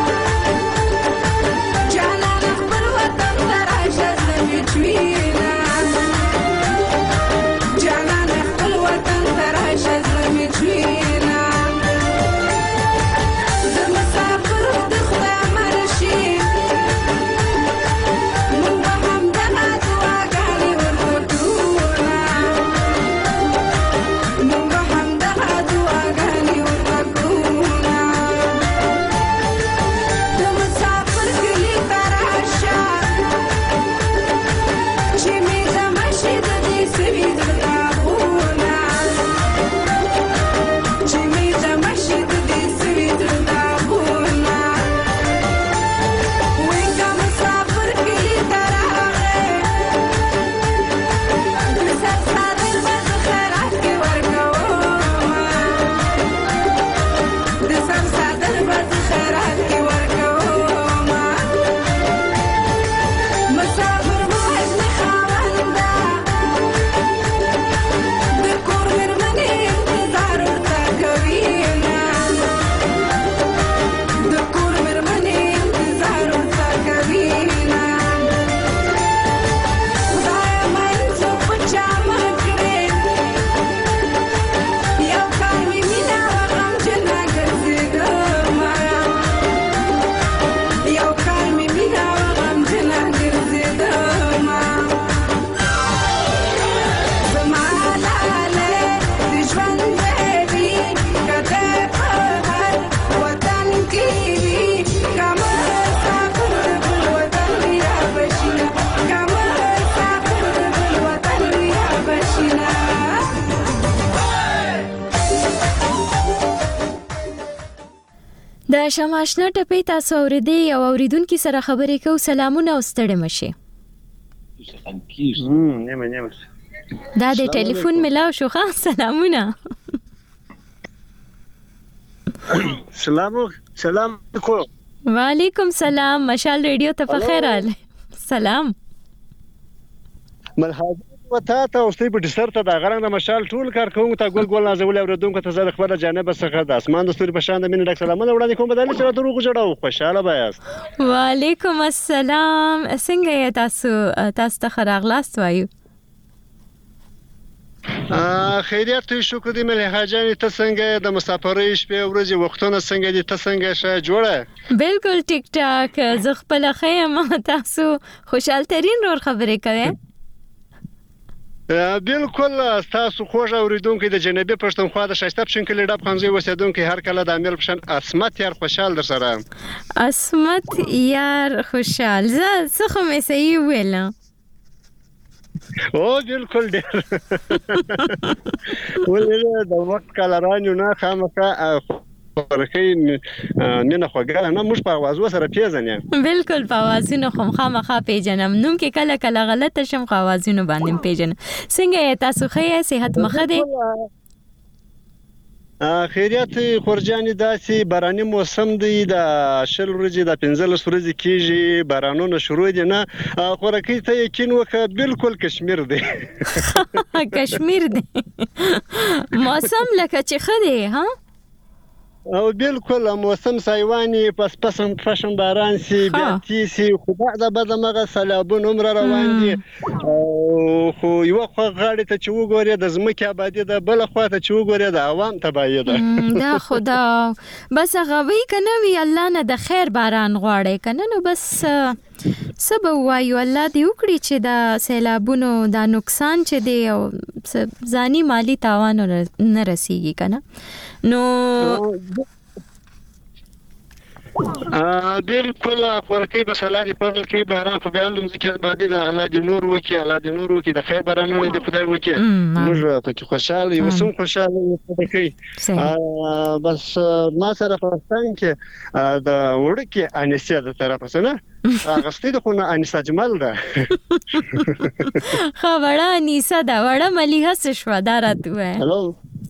[SPEAKER 1] د شمع آشنا ټپی تاسو اوریدي او اوریدونکو سره خبرې کوو سلامونه او ستړي مشه دا د ټلیفون ملاو شو ښه سلامونه
[SPEAKER 11] سلام علیکم
[SPEAKER 1] وعلیکم سلام مشال ریډیو ته بخیر اله سلام
[SPEAKER 11] مرحبا وتا ته اوسې په ډیسر ته د غرنګ د مشال ټول کار کوم ته ګول نازول اوریدونکو ته زړه خبره جانب څخه د اسمان د ستوري په شان د مين ډک سلامونه وړاندې کوم بدل چې دروغ جوړاو خوشاله بیاست
[SPEAKER 1] وعلیکم السلام څنګه یې تاسو ته خراغلاست وایو
[SPEAKER 11] خیریت شکر دې ملي حاجان ته څنګه د مسافرۍ شپې ورځې وختونه څنګه دي ته څنګه شه جوړه
[SPEAKER 1] بالکل ټیک ټاک زه خپل خیم تاسو خوشحال ترين رور خبرې کوي
[SPEAKER 11] بالکل تاسو خوږه اوریدونکو د جنوبي پښتونخوا د شایسته پښین کلی ډب خنځي وسیدونکو هر کله د امیر پښن اسمت یار خوشحال در سره
[SPEAKER 1] اسمت یار خوشحال زه څه مې صحیح ویل
[SPEAKER 11] او بالکل ډېر ولې د وخت کالرانو نه خامخا ورکه نه خوګاله نه مش په आवाज وسره پیژنې
[SPEAKER 1] بالکل په आवाजونو خامخا پیژنم نوم کې کله کله غلطه شم خو आवाजونو باندې پیژنم څنګه تاسو ښه صحت مخه دي
[SPEAKER 11] خیریت خورجانې داسې باراني موسم دی د شل ورځې د 15 ورځې کېږي بارانونه شروع دي نه خورکې ته یقین وکړه بالکل کشمیر دی
[SPEAKER 1] کشمیر دی موسم لکه چې خدي ها
[SPEAKER 11] او بالکل موسم سایوانی پس فشن باران سی بیاتی سی خدا د بدمغه سلابون عمر روان دي خو یو خو غاړه ته چې وګوري د زمکه آبادی د بل خو ته چې وګوري د عوام تبعید
[SPEAKER 1] دا خدا بس غوي کنه وی الله نه د خیر باران غواړي کنه نو بس سبا وایو الله دې وکړي چې دا سیلابونو دا نقصان چې دی او ځاني مالی تاوان نه رسیږي کنه نو
[SPEAKER 11] بالکل ورکی به صلاح دی پرل کې باران په بیان د ذکر باندې د الله د نور وکي الله د نور وکي د خیر باران نه د خدای وکي موږ په کې خوشاله یو سم خوشاله یو کې بس ما سره پرستان کې د وړکی انسه د طرفه سره غستې د خونه انسه جمال ده
[SPEAKER 1] خو وړه انسه دا وړه مليحه شوا دا راته
[SPEAKER 11] هلو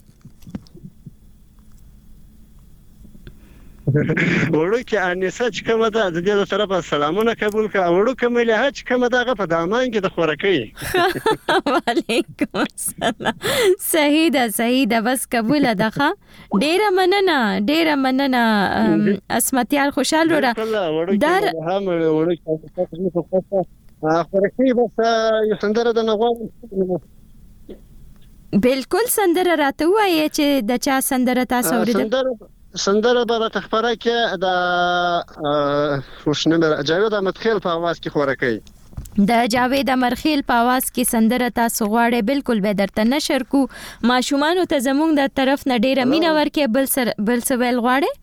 [SPEAKER 11] وړوکی انسه چې کومه ده د دې طرفه سلامونه قبول کړه وړوکی مليحه چې کومه ده هغه په دامان کې د خورکۍ
[SPEAKER 1] وعلیکم السلام صحیح ده بس قبول ده ښه ډیره مننه اسمتیار خوشحال را
[SPEAKER 11] در خورکۍ بس یو سندره د نغوان
[SPEAKER 1] بالکل سندره راته وایي چې د چا سندره تاسو اوریدل
[SPEAKER 11] سندره به تخبره کې د خوشنمر جاوید احمدخیل په आवाज کې خورکۍ
[SPEAKER 1] د جاوید احمدخیل په आवाज کې سندره تاسو غواړئ بالکل به درته نشر کو ماشومان ته زموږ د طرف نه ډیره مینه ورکې بل څه ویل غواړئ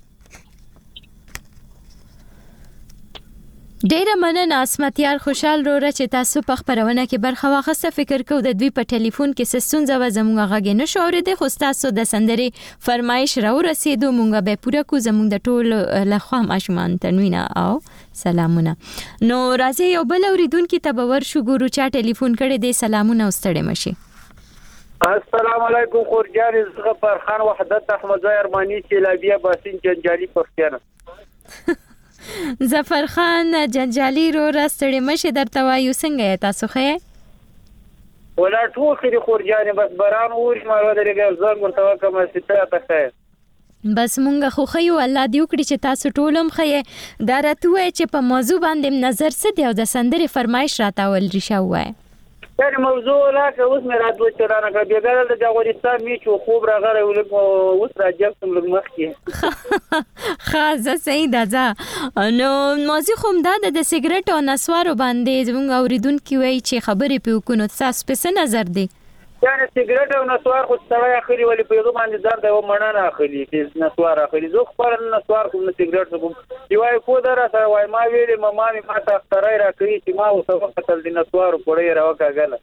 [SPEAKER 1] ډیره مننه اسمتیار خوشحال روره چې تاسو په خبرونه کې برخه واخیسته فکر کوم د دوی په ټلیفون کې سستونزه و زموږ غږ نه شو اورېدل خو تاسو د سندرې فرمایش راو رسیدو مونږ به پوره کو زموږ د ټول لخوا ماشومان تنوینه او سلامونه نو راځي یو بل اوریدونکو ته باور شو ګورو چا ټلیفون کړي دي سلامونه واستړې مشي
[SPEAKER 7] السلام علیکم خورجان زغه فرخان وحدت احمد ارمانی چلابیه باسین جنجالی پښتنه
[SPEAKER 1] ظفر خان جنجالی رو راستړې مشه درته وایو څنګه تاسو خې
[SPEAKER 7] ولا ټول خې خورجان بس باران ورش ما ودرېږي زنګ ورته کوم ستاره تخه
[SPEAKER 1] بس مونږ خو خیو الله دې وکړي چې تاسو ټولم خې دا راته وای چې په موضوع باندې نظر څه دی او د سندرې فرمایش راتاول ریشه وای
[SPEAKER 7] یعنی موضوع لا که اوس مې راتلو چې رانه کړ بیګل د افغانستان میچو خوب راغره ولګ اوس راځم کوم لږ مخکې
[SPEAKER 1] خاصه صحیح ده نو موضوع خو دا د سیګریټ او نسوارو باندې زموږ اوریدونکو وایي چې خبرې په وکونو تاسو په څه نظر دی
[SPEAKER 7] یعنی سیګریټ او نسوار خو څه اخلي ولې په یوه باندې درد او مڼه نه اخلي چې نسوار اخلي زه خو نسوار کوم سیګریټ کوم یوای کو درا سره وای ما ویلې ماما ما ته اختراع را کړی چې ما اوس وخت تل د نسوار پړې راوکاګل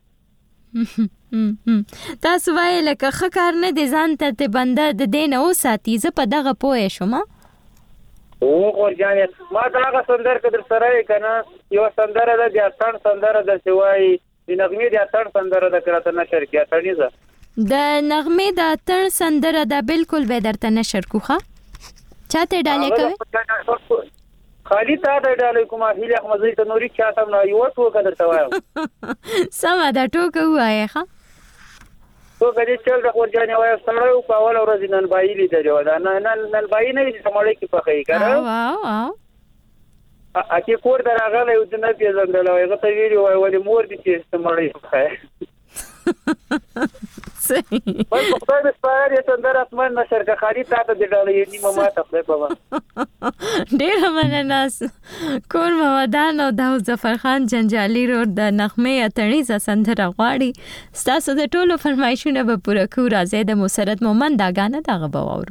[SPEAKER 1] تاسو وای لکه خکار نه دي ځان ته بنده د دین او ساتي ز په دغه پوهې شوم
[SPEAKER 7] او ورجانې ما داغه سندر کدر سره کنه یو سندره د ځان سندره د سوای د نغمې د اتړ سندره د کراته نشر کې اتړنیزه
[SPEAKER 1] د نغمې د اتړ سندره د بالکل به درته نشر کوخه چاته ډالې کوي
[SPEAKER 7] خالی تا ته ډالې کومه هیله احمد زې ته نوري چاته نه یو ټوکه درته وایم
[SPEAKER 1] سم دا ټوکه وایې ښه
[SPEAKER 7] تو کله چل د ورجانې وای سره په اول ورځ نن بایلی دی دا نن بای نه سمړې کې پخې کړه
[SPEAKER 1] واو
[SPEAKER 7] اکی کور دراغله یو د نه پیژندل او هغه ته ویلو وای ولې مور دې چې سمړې ښه
[SPEAKER 1] صحیح
[SPEAKER 7] په خپل سپاره یې تندر اسمان نشر کا خالي تاسو د ډالې نیمه ما ته په
[SPEAKER 1] ډېر مننه کور مودان او د ظفر خان جنجالی رو د نغمې اتړې سندره غواړي تاسو د ټولو فرمایشونه به پوره کو راځي د مسرت مومن دا غانه دغه باور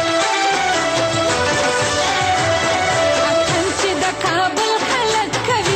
[SPEAKER 10] کابل خلک کوي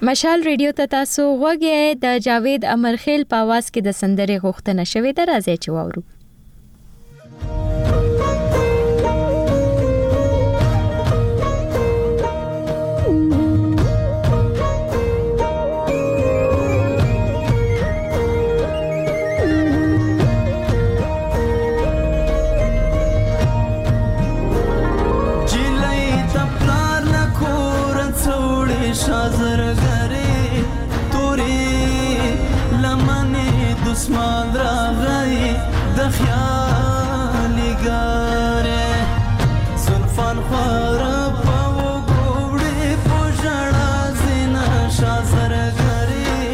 [SPEAKER 1] مشال ریډیو ته تاسو غوږی د جاوید امرخیل په आवाज کې د سندرې غوښتنه شوې ده، راځي چې واورو.
[SPEAKER 12] دسمان راغی د خیالي ګاره زلفان خوار په وګوړې په ژړا زینا شازر غری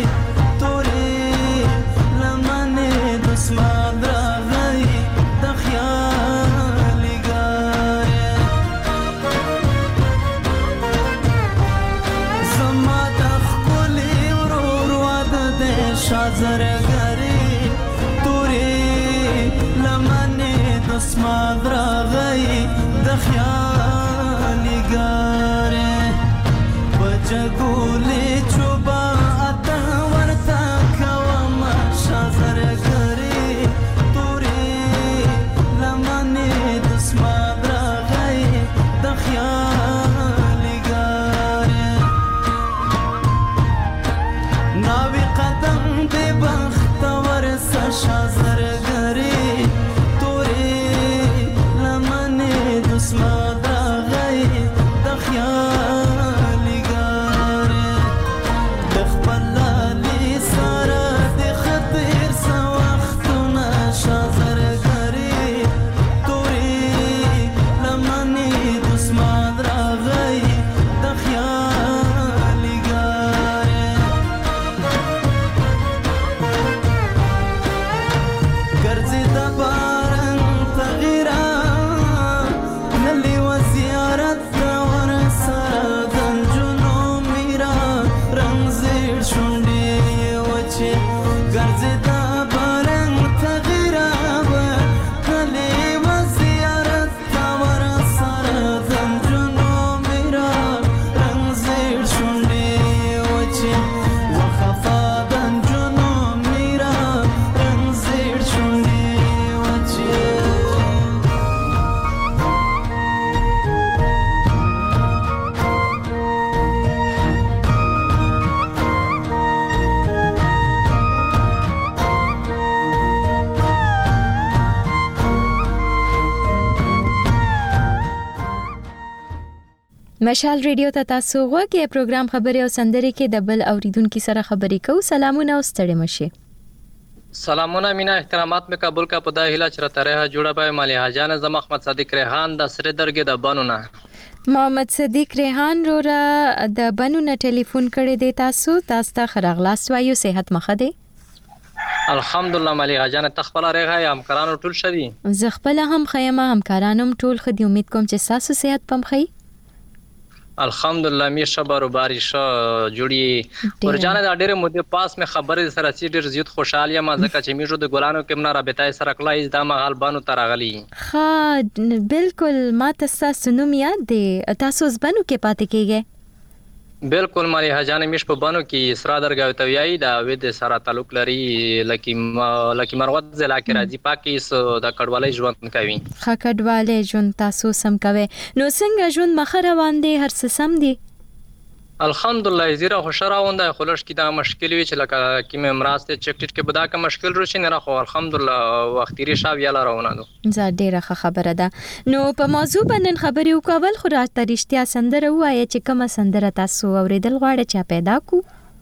[SPEAKER 12] تورې لمنې دسمان راغی د خیالي ګاره زما د خپلې ورور واده د شازر اسمان راغی د خیالي ګاره بچګولې چوبا اته ورته کوم شازر غری تورې لمنې د اسمان راغی د خیالي ګاره ناوی قدم دې بخت ورسه شازر غری
[SPEAKER 1] مشال ریډیو ته تاسو غوږی پروګرام خبري او سندري کې د بل اوریدونکو سره خبري کوو. سلامونه او ستړي مشه.
[SPEAKER 13] سلامونه مینا احترامات می قبول کا پدا هیله چرته راه جوړه به مالی حاجان زم احمد صادق ریحان د سره درګه د بانونه
[SPEAKER 1] محمد صدیق ریحان رورا د بانونه ټلیفون کړی دی. تاسو ته خراغلاس وایو، صحت مخه دی؟
[SPEAKER 13] الحمدلله مالی حاجان تخپل راغی همکارانو ټول شدي.
[SPEAKER 1] زه خپل هم خیمه همکارانم ټول خدي. امید کوم چې تاسو صحت پم خي.
[SPEAKER 13] الحمدلله می شبر و بارش جوړي ورجانه د ډېر مده پاس می خبره سره چې ډېر زیات خوشاله ما ځکه چې میجو د ګلانو کې منا رابطه سره کلای د مغال بانو ترغلی.
[SPEAKER 1] ها بالکل ما تاسو نوم یاد دی. تاسو زبنو کې پاتې کیږئ؟
[SPEAKER 13] بالکل مالی حاجان میش په بانو کې سرا درګاو تویای دا وې د سره تعلق لري لکه مروت ضلع کې راځي پاکیس د کډوالۍ ژوند کوي.
[SPEAKER 1] خا کډوالۍ ژوند تاسو سم کوي. نو څنګه ژوند مخه روان دی؟ هر څه سم دی؟
[SPEAKER 13] الحمدلله زیرا خوشا روانده خلش کی دا مشکل وی چې لکه کی ممراسته چک ټټ کې بدا کا مشکل روشي نه راخو الحمدلله وختيري شاو یاله روانه دو.
[SPEAKER 1] زه ډیره خبره ده. نو په موضوع باندې خبرې وکول خو راته رښتیا سندره وایي چې کومه سندره تاسو اوریدل غواړئ چې پیدا کو؟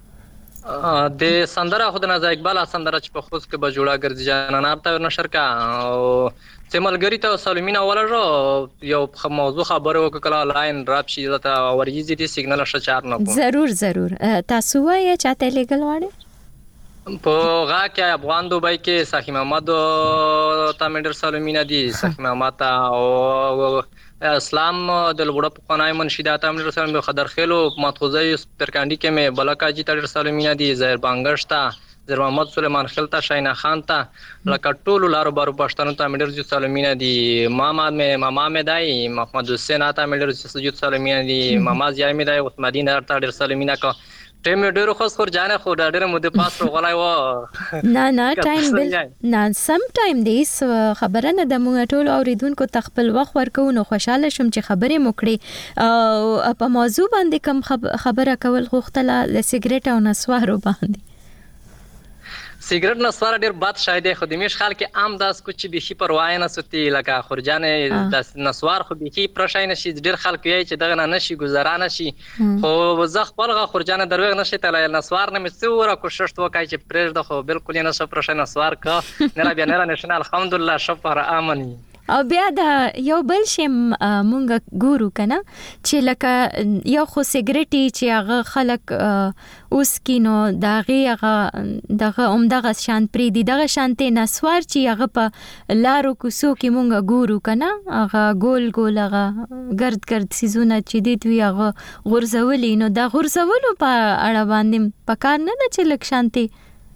[SPEAKER 13] د سندره خود نه اقبال سندره چې په خوست کې بجوړه ګرځي جانان ارته نشر کا او سیملګری ته سالمینا ولر یو موضوع خبره وکړه لاین راب شي ته ورېږي دي سیګنال شچار نه کو.
[SPEAKER 1] ضرور تاسو وایي چاته لګل واړه
[SPEAKER 13] په غا کې افغان دوبای کې ساخی محمد تامندر سالمینا دي. ساخی محمد او اسلام د لوړ په قنای منشیدات تامندر سالمینا خضر خیلو ماتخوزي ترکاندی کې مې بلکاجی تامندر سالمینا دي. زهر بانګشتا زر محمد سلیمان خلتا شاینا خان تا لکه ټولو لارو بارو پښتنو ته مډر جو سالمینا دي. ماما مې دای محمد حسین تا مډر جو سالمینا دي. ماما زیای مې دای اوس مدینه ته ډر سالمینا کا ټیم ډیرو خو خور جانه خو ډیره مو د پاس غلای و
[SPEAKER 1] نه ټایم بل نه سم ټایم دیس خبره نه د مونږ ټول اوریدونکو تخپل وخت ورکو نو خوشاله شم چې خبرې موکړي او په موضوع باندې کوم خبره کول غوښتله د سیګریټ او نسوارو باندې
[SPEAKER 13] سیګریټ نسوار ډیر بد شای دی خو د میش خلک عام داس کوچ به شي پروای نه سوتي لکه خورجانه د نسوار خو به کی پرشای نشي ډیر خلک یې چې دغه نه شي گزاره نشي خو زه خپل خورجانه دروغ نشي تل نسوار نه مڅوره کوشش وکای چې پرېږ د خو بالکل نه شو پرشای نسوار کا نه بیا نه نشنه الحمدلله شفر امني
[SPEAKER 1] او بیا د یو بل شی مونږ ګورو کنه چې لکه یو خو سیګریټي چې هغه خلک اوس کینو دغه عمدغه شان پری دی دغه شانته نسوار چې هغه په لارو کوسو کې مونږ ګورو کنه هغه ګول ګول هغه ګرد سيزونه چې دی دوی هغه غرزولي نو د غرزولو په اړه باندې پکار نه چې لک شانتي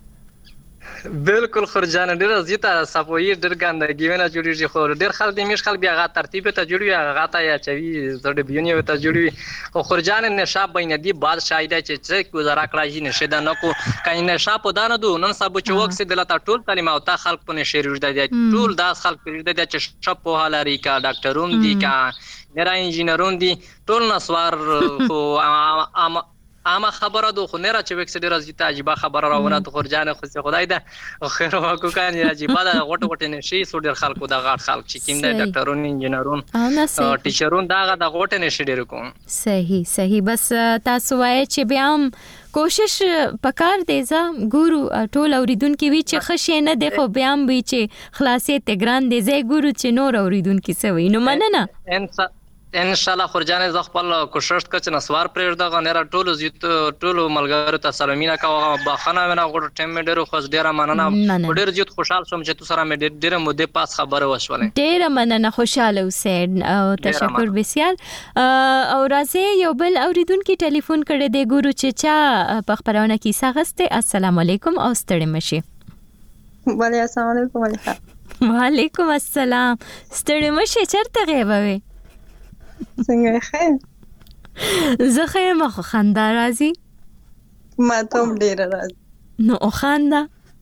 [SPEAKER 13] بالکل خورجانه ډیر زیاته صفوی ډیر ګندګي ونه جوړیږي خو ډیر خلک د میش خلک بیا غا ترتیب ته جوړوي هغه ته یا چوي زړه بیونی ته جوړوي خو خورجانه نشاب بین دی بعد شایده چې گزاره کړی نشه دا نکو کین نشاب پدانه دو نن سبا چې وخت دلته ټول تعلیم او تا خلک په نشه روج دی ټول داس خلک پر دی چې شپ په حالاري کا ډاکټرون دي کا نرا انجینرون دي ټول نسوار خو اما خبره دو خو نه را چې وکس ډیر ازیته عجیب خبره راونه ته خورجانه خو خدای ده خیر واکو کان عجیب ده غټ نشي سو ډیر خلکو د غاټ خلک چې کیم د ډاکټرون انجینرون او ټیچرون دا د غټ نشي ډیر کوم
[SPEAKER 1] صحیح بس تاسو وای چې بیا هم کوشش پکار دی ځه ګورو ټول اوریدونکو وی چې خشه نه دی خو بیا هم وی چې خلاصې ته ګران دی زه ګورو چې نور اوریدونکو سوي نو مننه
[SPEAKER 13] ان شاء الله خورجانه ز خپل کوشش کچ نسوار پرېږ د غنره ټولو زیات ټولو ملګرو ته سلامونه کوه بخنه ونه غوړ ټیم مې ډیرو خوش ډیره مننه ډیر زیات خوشاله شوم چې تاسو سره مې ډیره مده پاس خبره وشولې
[SPEAKER 1] ډیره مننه خوشاله اوسئ او تشکر بسیار او راځي یو بل اوریدونکو ټلیفون کړی دی ګورو چې چا په خبرونه کې ساغسته السلام علیکم او ستړي مشي
[SPEAKER 14] وعلیکم السلام
[SPEAKER 1] وعلیکم السلام ستړي مشي چرته غیبوي
[SPEAKER 14] څنګه خیر
[SPEAKER 1] زه خیر مخ خندا راځي
[SPEAKER 14] ما ته ډیر راځي
[SPEAKER 1] نو خندا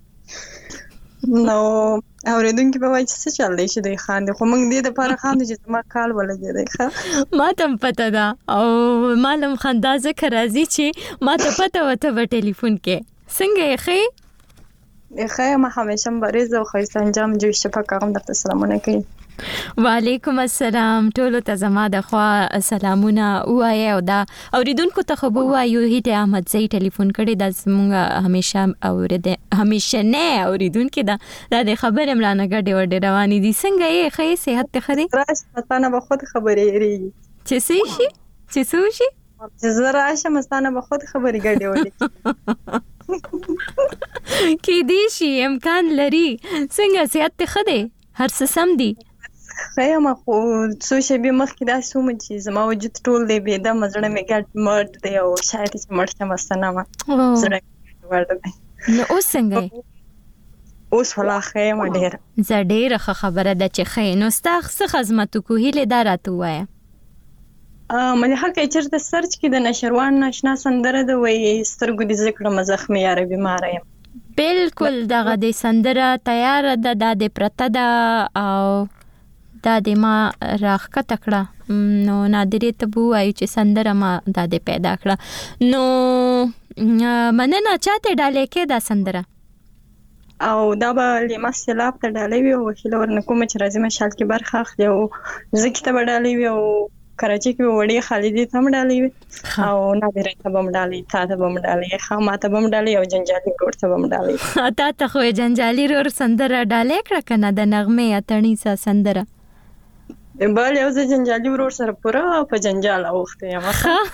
[SPEAKER 14] نو اوریدونکو په وایي څه چل دی چې دی خاندي خو موږ دې د پاره خاندو چې ما کال ولګي دی ښه
[SPEAKER 1] ما ته پته ده او معلوم خندا ذکر راځي چې ما ته پته وته په ټلیفون کې څنګه
[SPEAKER 14] یې خیر ما همیشه مبارز او خیر انجام جو شپه کوم د سلامونه کوي
[SPEAKER 1] وعلیکم السلام ټولو ته زما د خوا سلامونه وایي او دا اوریدونکو ته خو وایو هیته احمد زئی ټلیفون کړی د زموږ همیشه نه اوریدونکو دا د خبر امرانه ګډه وړ روانې دي څنګه یې خې صحت ته خري
[SPEAKER 14] راستانه به خود خبرې ری
[SPEAKER 1] چې سوشي
[SPEAKER 14] چې زرا شه مستانه به خود خبرې ګډه وړي
[SPEAKER 1] کې دي شي امکان لري څنګه صحت ته خده هر څه سم دي
[SPEAKER 14] خیر ما خو څو شی به مخکې دا سوم چې زما وجود ټول دی به د مزړه مې ګټ مرد دی او شاید چې مرته مستنه ما زړه ورته
[SPEAKER 1] نو اوس څنګه
[SPEAKER 14] اوس ولا خیر ما ډیر
[SPEAKER 1] زړه خبره ده چې خیر نو ستاسو خدمت کو هیله دارته وای
[SPEAKER 14] مله هکه چیرته سرچ کې د نشروان ناشنا سندره د وې سترګو دي ذکر مزخم یا بیمار یم
[SPEAKER 1] بالکل دغه د سندره تیار ده د پرته ده او د ما راخه تکړه نو نادرې ته وایي چې سندره ما د پیدا کړه نو مننه چاته ډالې کې دا سندره
[SPEAKER 14] او دا به لما سلاب ته ډالې وي او هیله ورنکوم چې راځي مشال کې برخه اخلي او زکه ته ډالې وي او کراچي کې وړي خالدي ته ډالې وي او نادرې ته بم ډالې تا ته بم ډالې خامہ ته بم ډالې او جنجالي ګور ته بم ډالې
[SPEAKER 1] تا ته خو جنجالي ور سندره ډالې کړه کنه د نغمه اتڼی سا سندره
[SPEAKER 14] بل یو ځ جنجالي ورور سره پورا په جنجال اوخته یم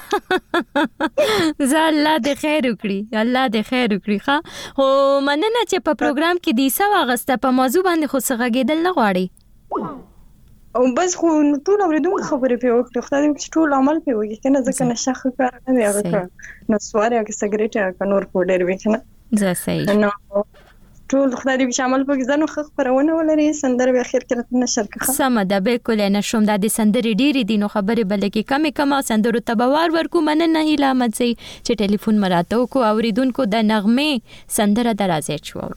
[SPEAKER 1] زه الله دې خیر وکړي ښا هو مننه چې په پروګرام کې دی سوا غسته په موضوع باندې خو څنګه نه غواړي
[SPEAKER 14] او بس خو ټول اوریدونکو خبرې په وخت خدای دې ټول عمل په وږي کنه ځکه نشه کار نه دی هغه نو سواره کې سګریټ یا نور پودر وکنه
[SPEAKER 1] زه صحیح
[SPEAKER 14] نو ټول خدای دې شامل پکې زنو خبرونه ولري سندره به اخر کې نشر کړه
[SPEAKER 1] سم ده بالکل نه شوم د دې سندرې ډېری دي نو خبره بل کې کم سندرو تبوار ورکو من نه هیله احمد سي چې ټلیفون مراتو کو اوریدونکو د نغمه سندره درازه چور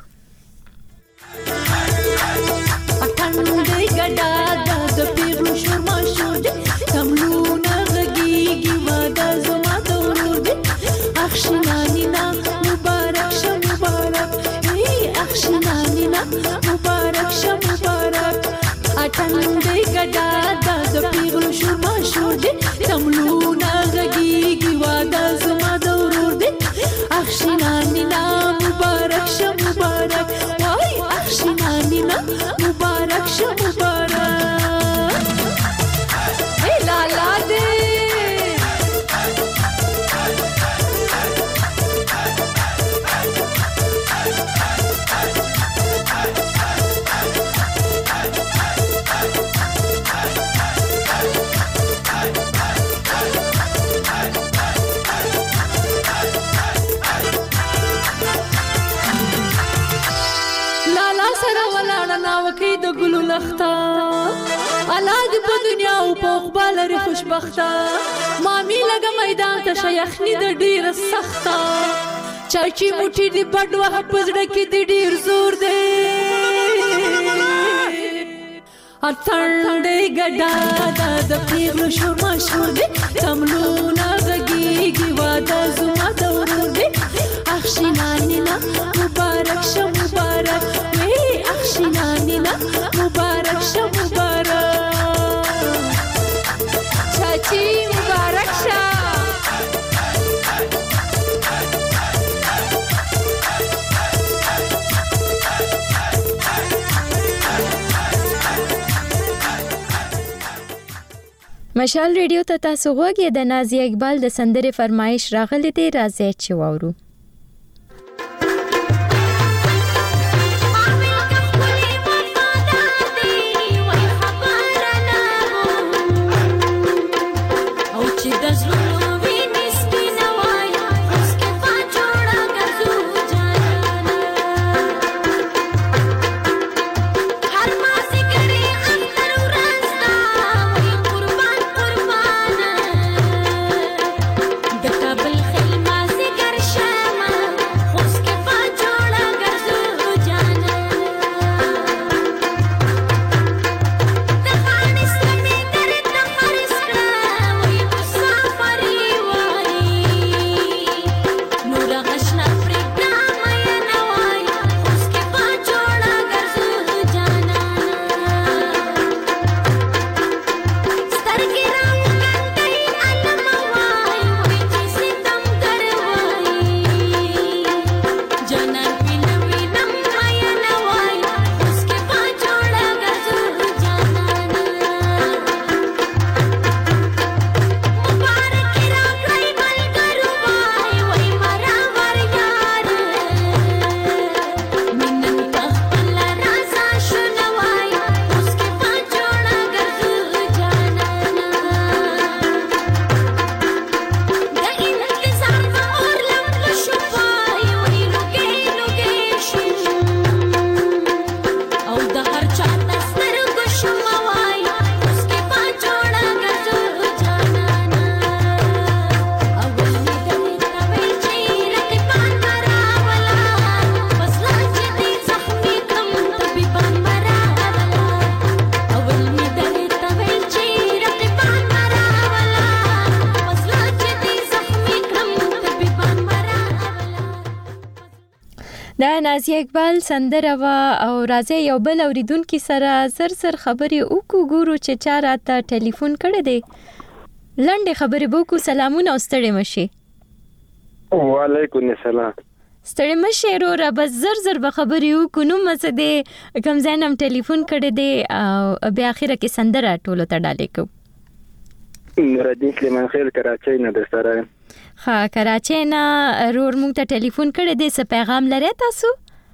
[SPEAKER 10] اټنډې ګډا د پیغلو شورما شود کملونه غږیږي واده زما د ورور دې اخشنانینا مبارک شه مبارک ای اخشنانینا مبارک شه مبارک اټنډې ګډا د پیغلو شورما شود کملونه غږیږي واده زما د ورور دې اخشنانینا مبارک شه مبارک وای اخشنانینا مبارک شه مبارک ای لالا دې وکي د ګلو لخته اولاد په دنیا او په خپل لري خوشبخته مامي لګ میدان ته شيخني د ډیر سخته چاچي موټي دی بډ وه پزړه کې دی ډیر زور دی اټنډې ګډا د پیغلو شورما شور دی کملونه غږیږي واده زما د ورور دی اخشنانینا مبارک شه مبارک اخشنانینا مبارک شه مبارک چاچی مبارک شه
[SPEAKER 1] مشال ریډیو ته تاسو غوږی د نازیه اقبال د سندره فرمایش راغلی دی راځي چې واورو دا نازیه اقبال سندره وا او راځي یو بل اوریدونکو سره سر خبرې وکړو ګورو چې چا راته ټلیفون کړی دی لنډه خبرې وکړو سلامونه واستړې مشي
[SPEAKER 15] وعلیکم السلام
[SPEAKER 1] ستړي مشه رو بس زر به خبرې وکړو نو مزه کم ځانم ټلیفون کړی دی او بیا اخره کې سندره ټولو ته ډالې کو
[SPEAKER 15] نوردین سلیمان خیل کراچۍ نه در سره
[SPEAKER 1] ها کراچۍ نه رور مونږ ته ټلیفون کړی دی څه پیغام لري تاسو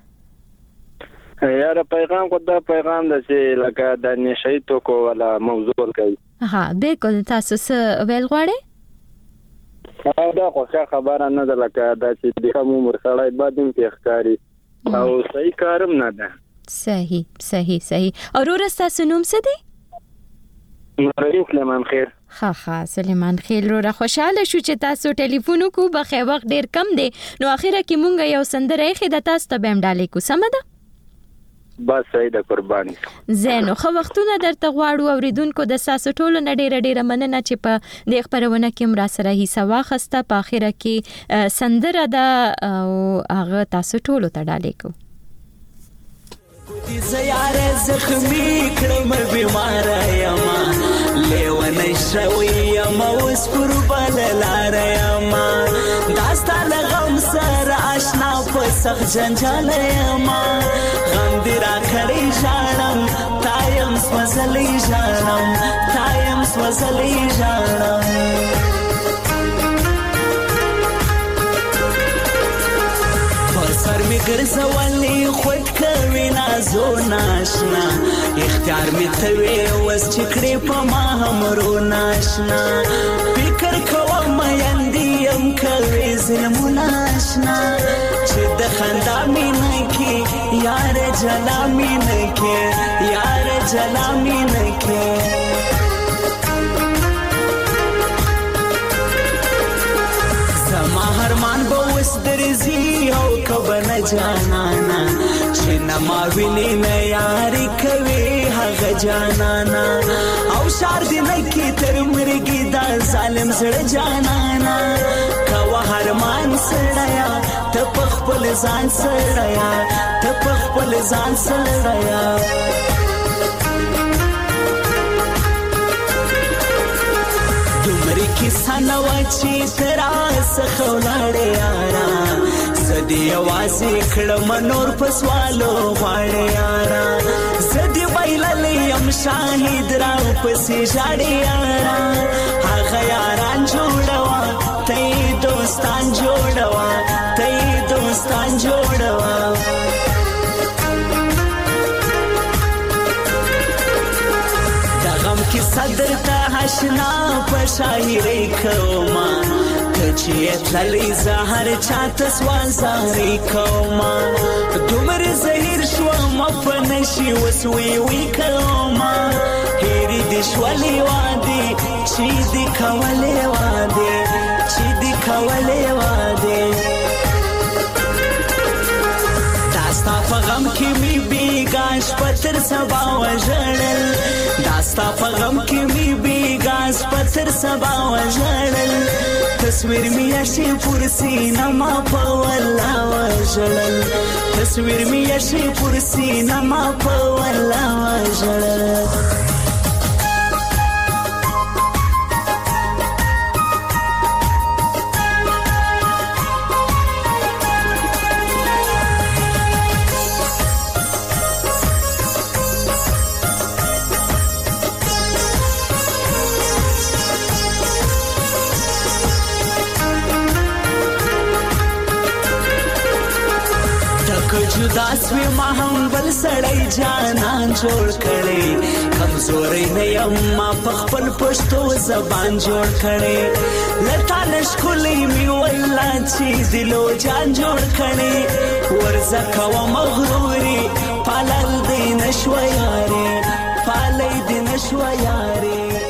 [SPEAKER 15] یاره پیغام کو دا پیغام د چې لکه د نشئی توکو ولا موضوع کوي
[SPEAKER 1] ها بالکل تاسو څه ویل غواړئ
[SPEAKER 15] دا خو ښه خبره نه ده لکه دا چې د کوم عمر سړی بعد هم کې ښکاري او صحیح کارم نه ده.
[SPEAKER 1] صحیح. اورور تاسو نوم څه دی؟
[SPEAKER 15] نورالدین سلیمان خیل.
[SPEAKER 1] ها سلیمان خیل رو خوشاله شو چې تاسو ټلیفون کو بخې وخت ډیر کم دی نو اخره کې مونږ یو سندره یې د تاسو ته بهم ډالې کو سم ده؟
[SPEAKER 15] بس صحیح ده قرباني.
[SPEAKER 1] زینو خو وختونه درته غواړو اوریدونکو د تاسو ټولو نه ډیره مننه چې په دې خبرونه کې مرا سره حصہ واخسته په اخره کې سندره ده او هغه تاسو ټولو ته ډالې کو.
[SPEAKER 12] زیاره زخمی کړم بیمار یم لیونه شوی یم اوس پر بل لار یم داستان غم سره آشنا په سخت جنجال یم غم دې را کړی ژاړم تایم سوځلی ژاړم سر می ګرځولې خود کوي نازو ناشنا اختیار می توي وس چکړې په ما همرو ناشنا فکر کوم یندیم کوي ظلم ناشنا چې د خندا می نه کې یار جلا می نه کې هرمان به وس درځي او کبنه جانانا چې نه ما ویني نه یاري کوي هغه جانانا او شار دې نه کې تر مرګي دا ظالم زړه جانانا کوا هرمان سړیا ته په خپل ځان سړیا کیسه نو چې تراس خولاړې یارا زدي आवाज کړم نور په سوالو غواړې یارا زدي ویللې يم شاهد را پسې ژاړې یارا هغه یاران جوړوا ته دوستان جوړوا کی صدر ته آشنا په شاعرۍ کوما کچې تللی زهر چاته سوازاري کوما دومره زهیر شوم په نشي وسوي کوما هېرې دې شولې وادي چې دې کولې وادي داستا په غم کې می بیګاش پتر سبا وژړل داستا په غم کې می بیګاش پتر سبا وژړل تصویر می شي پرسي نما په ولا وژړل تصویر می شي پرسي نما په ولا وژړل داسوی ما هم بل سړی جانان جوړ کړي کمزوري نه یم ما په خپل پښتو زبان جوړ کړي لتا نشکولې می ولا چې دلو جان جوړ کړي ورزه کوه مغروري پالل دې نشو یاري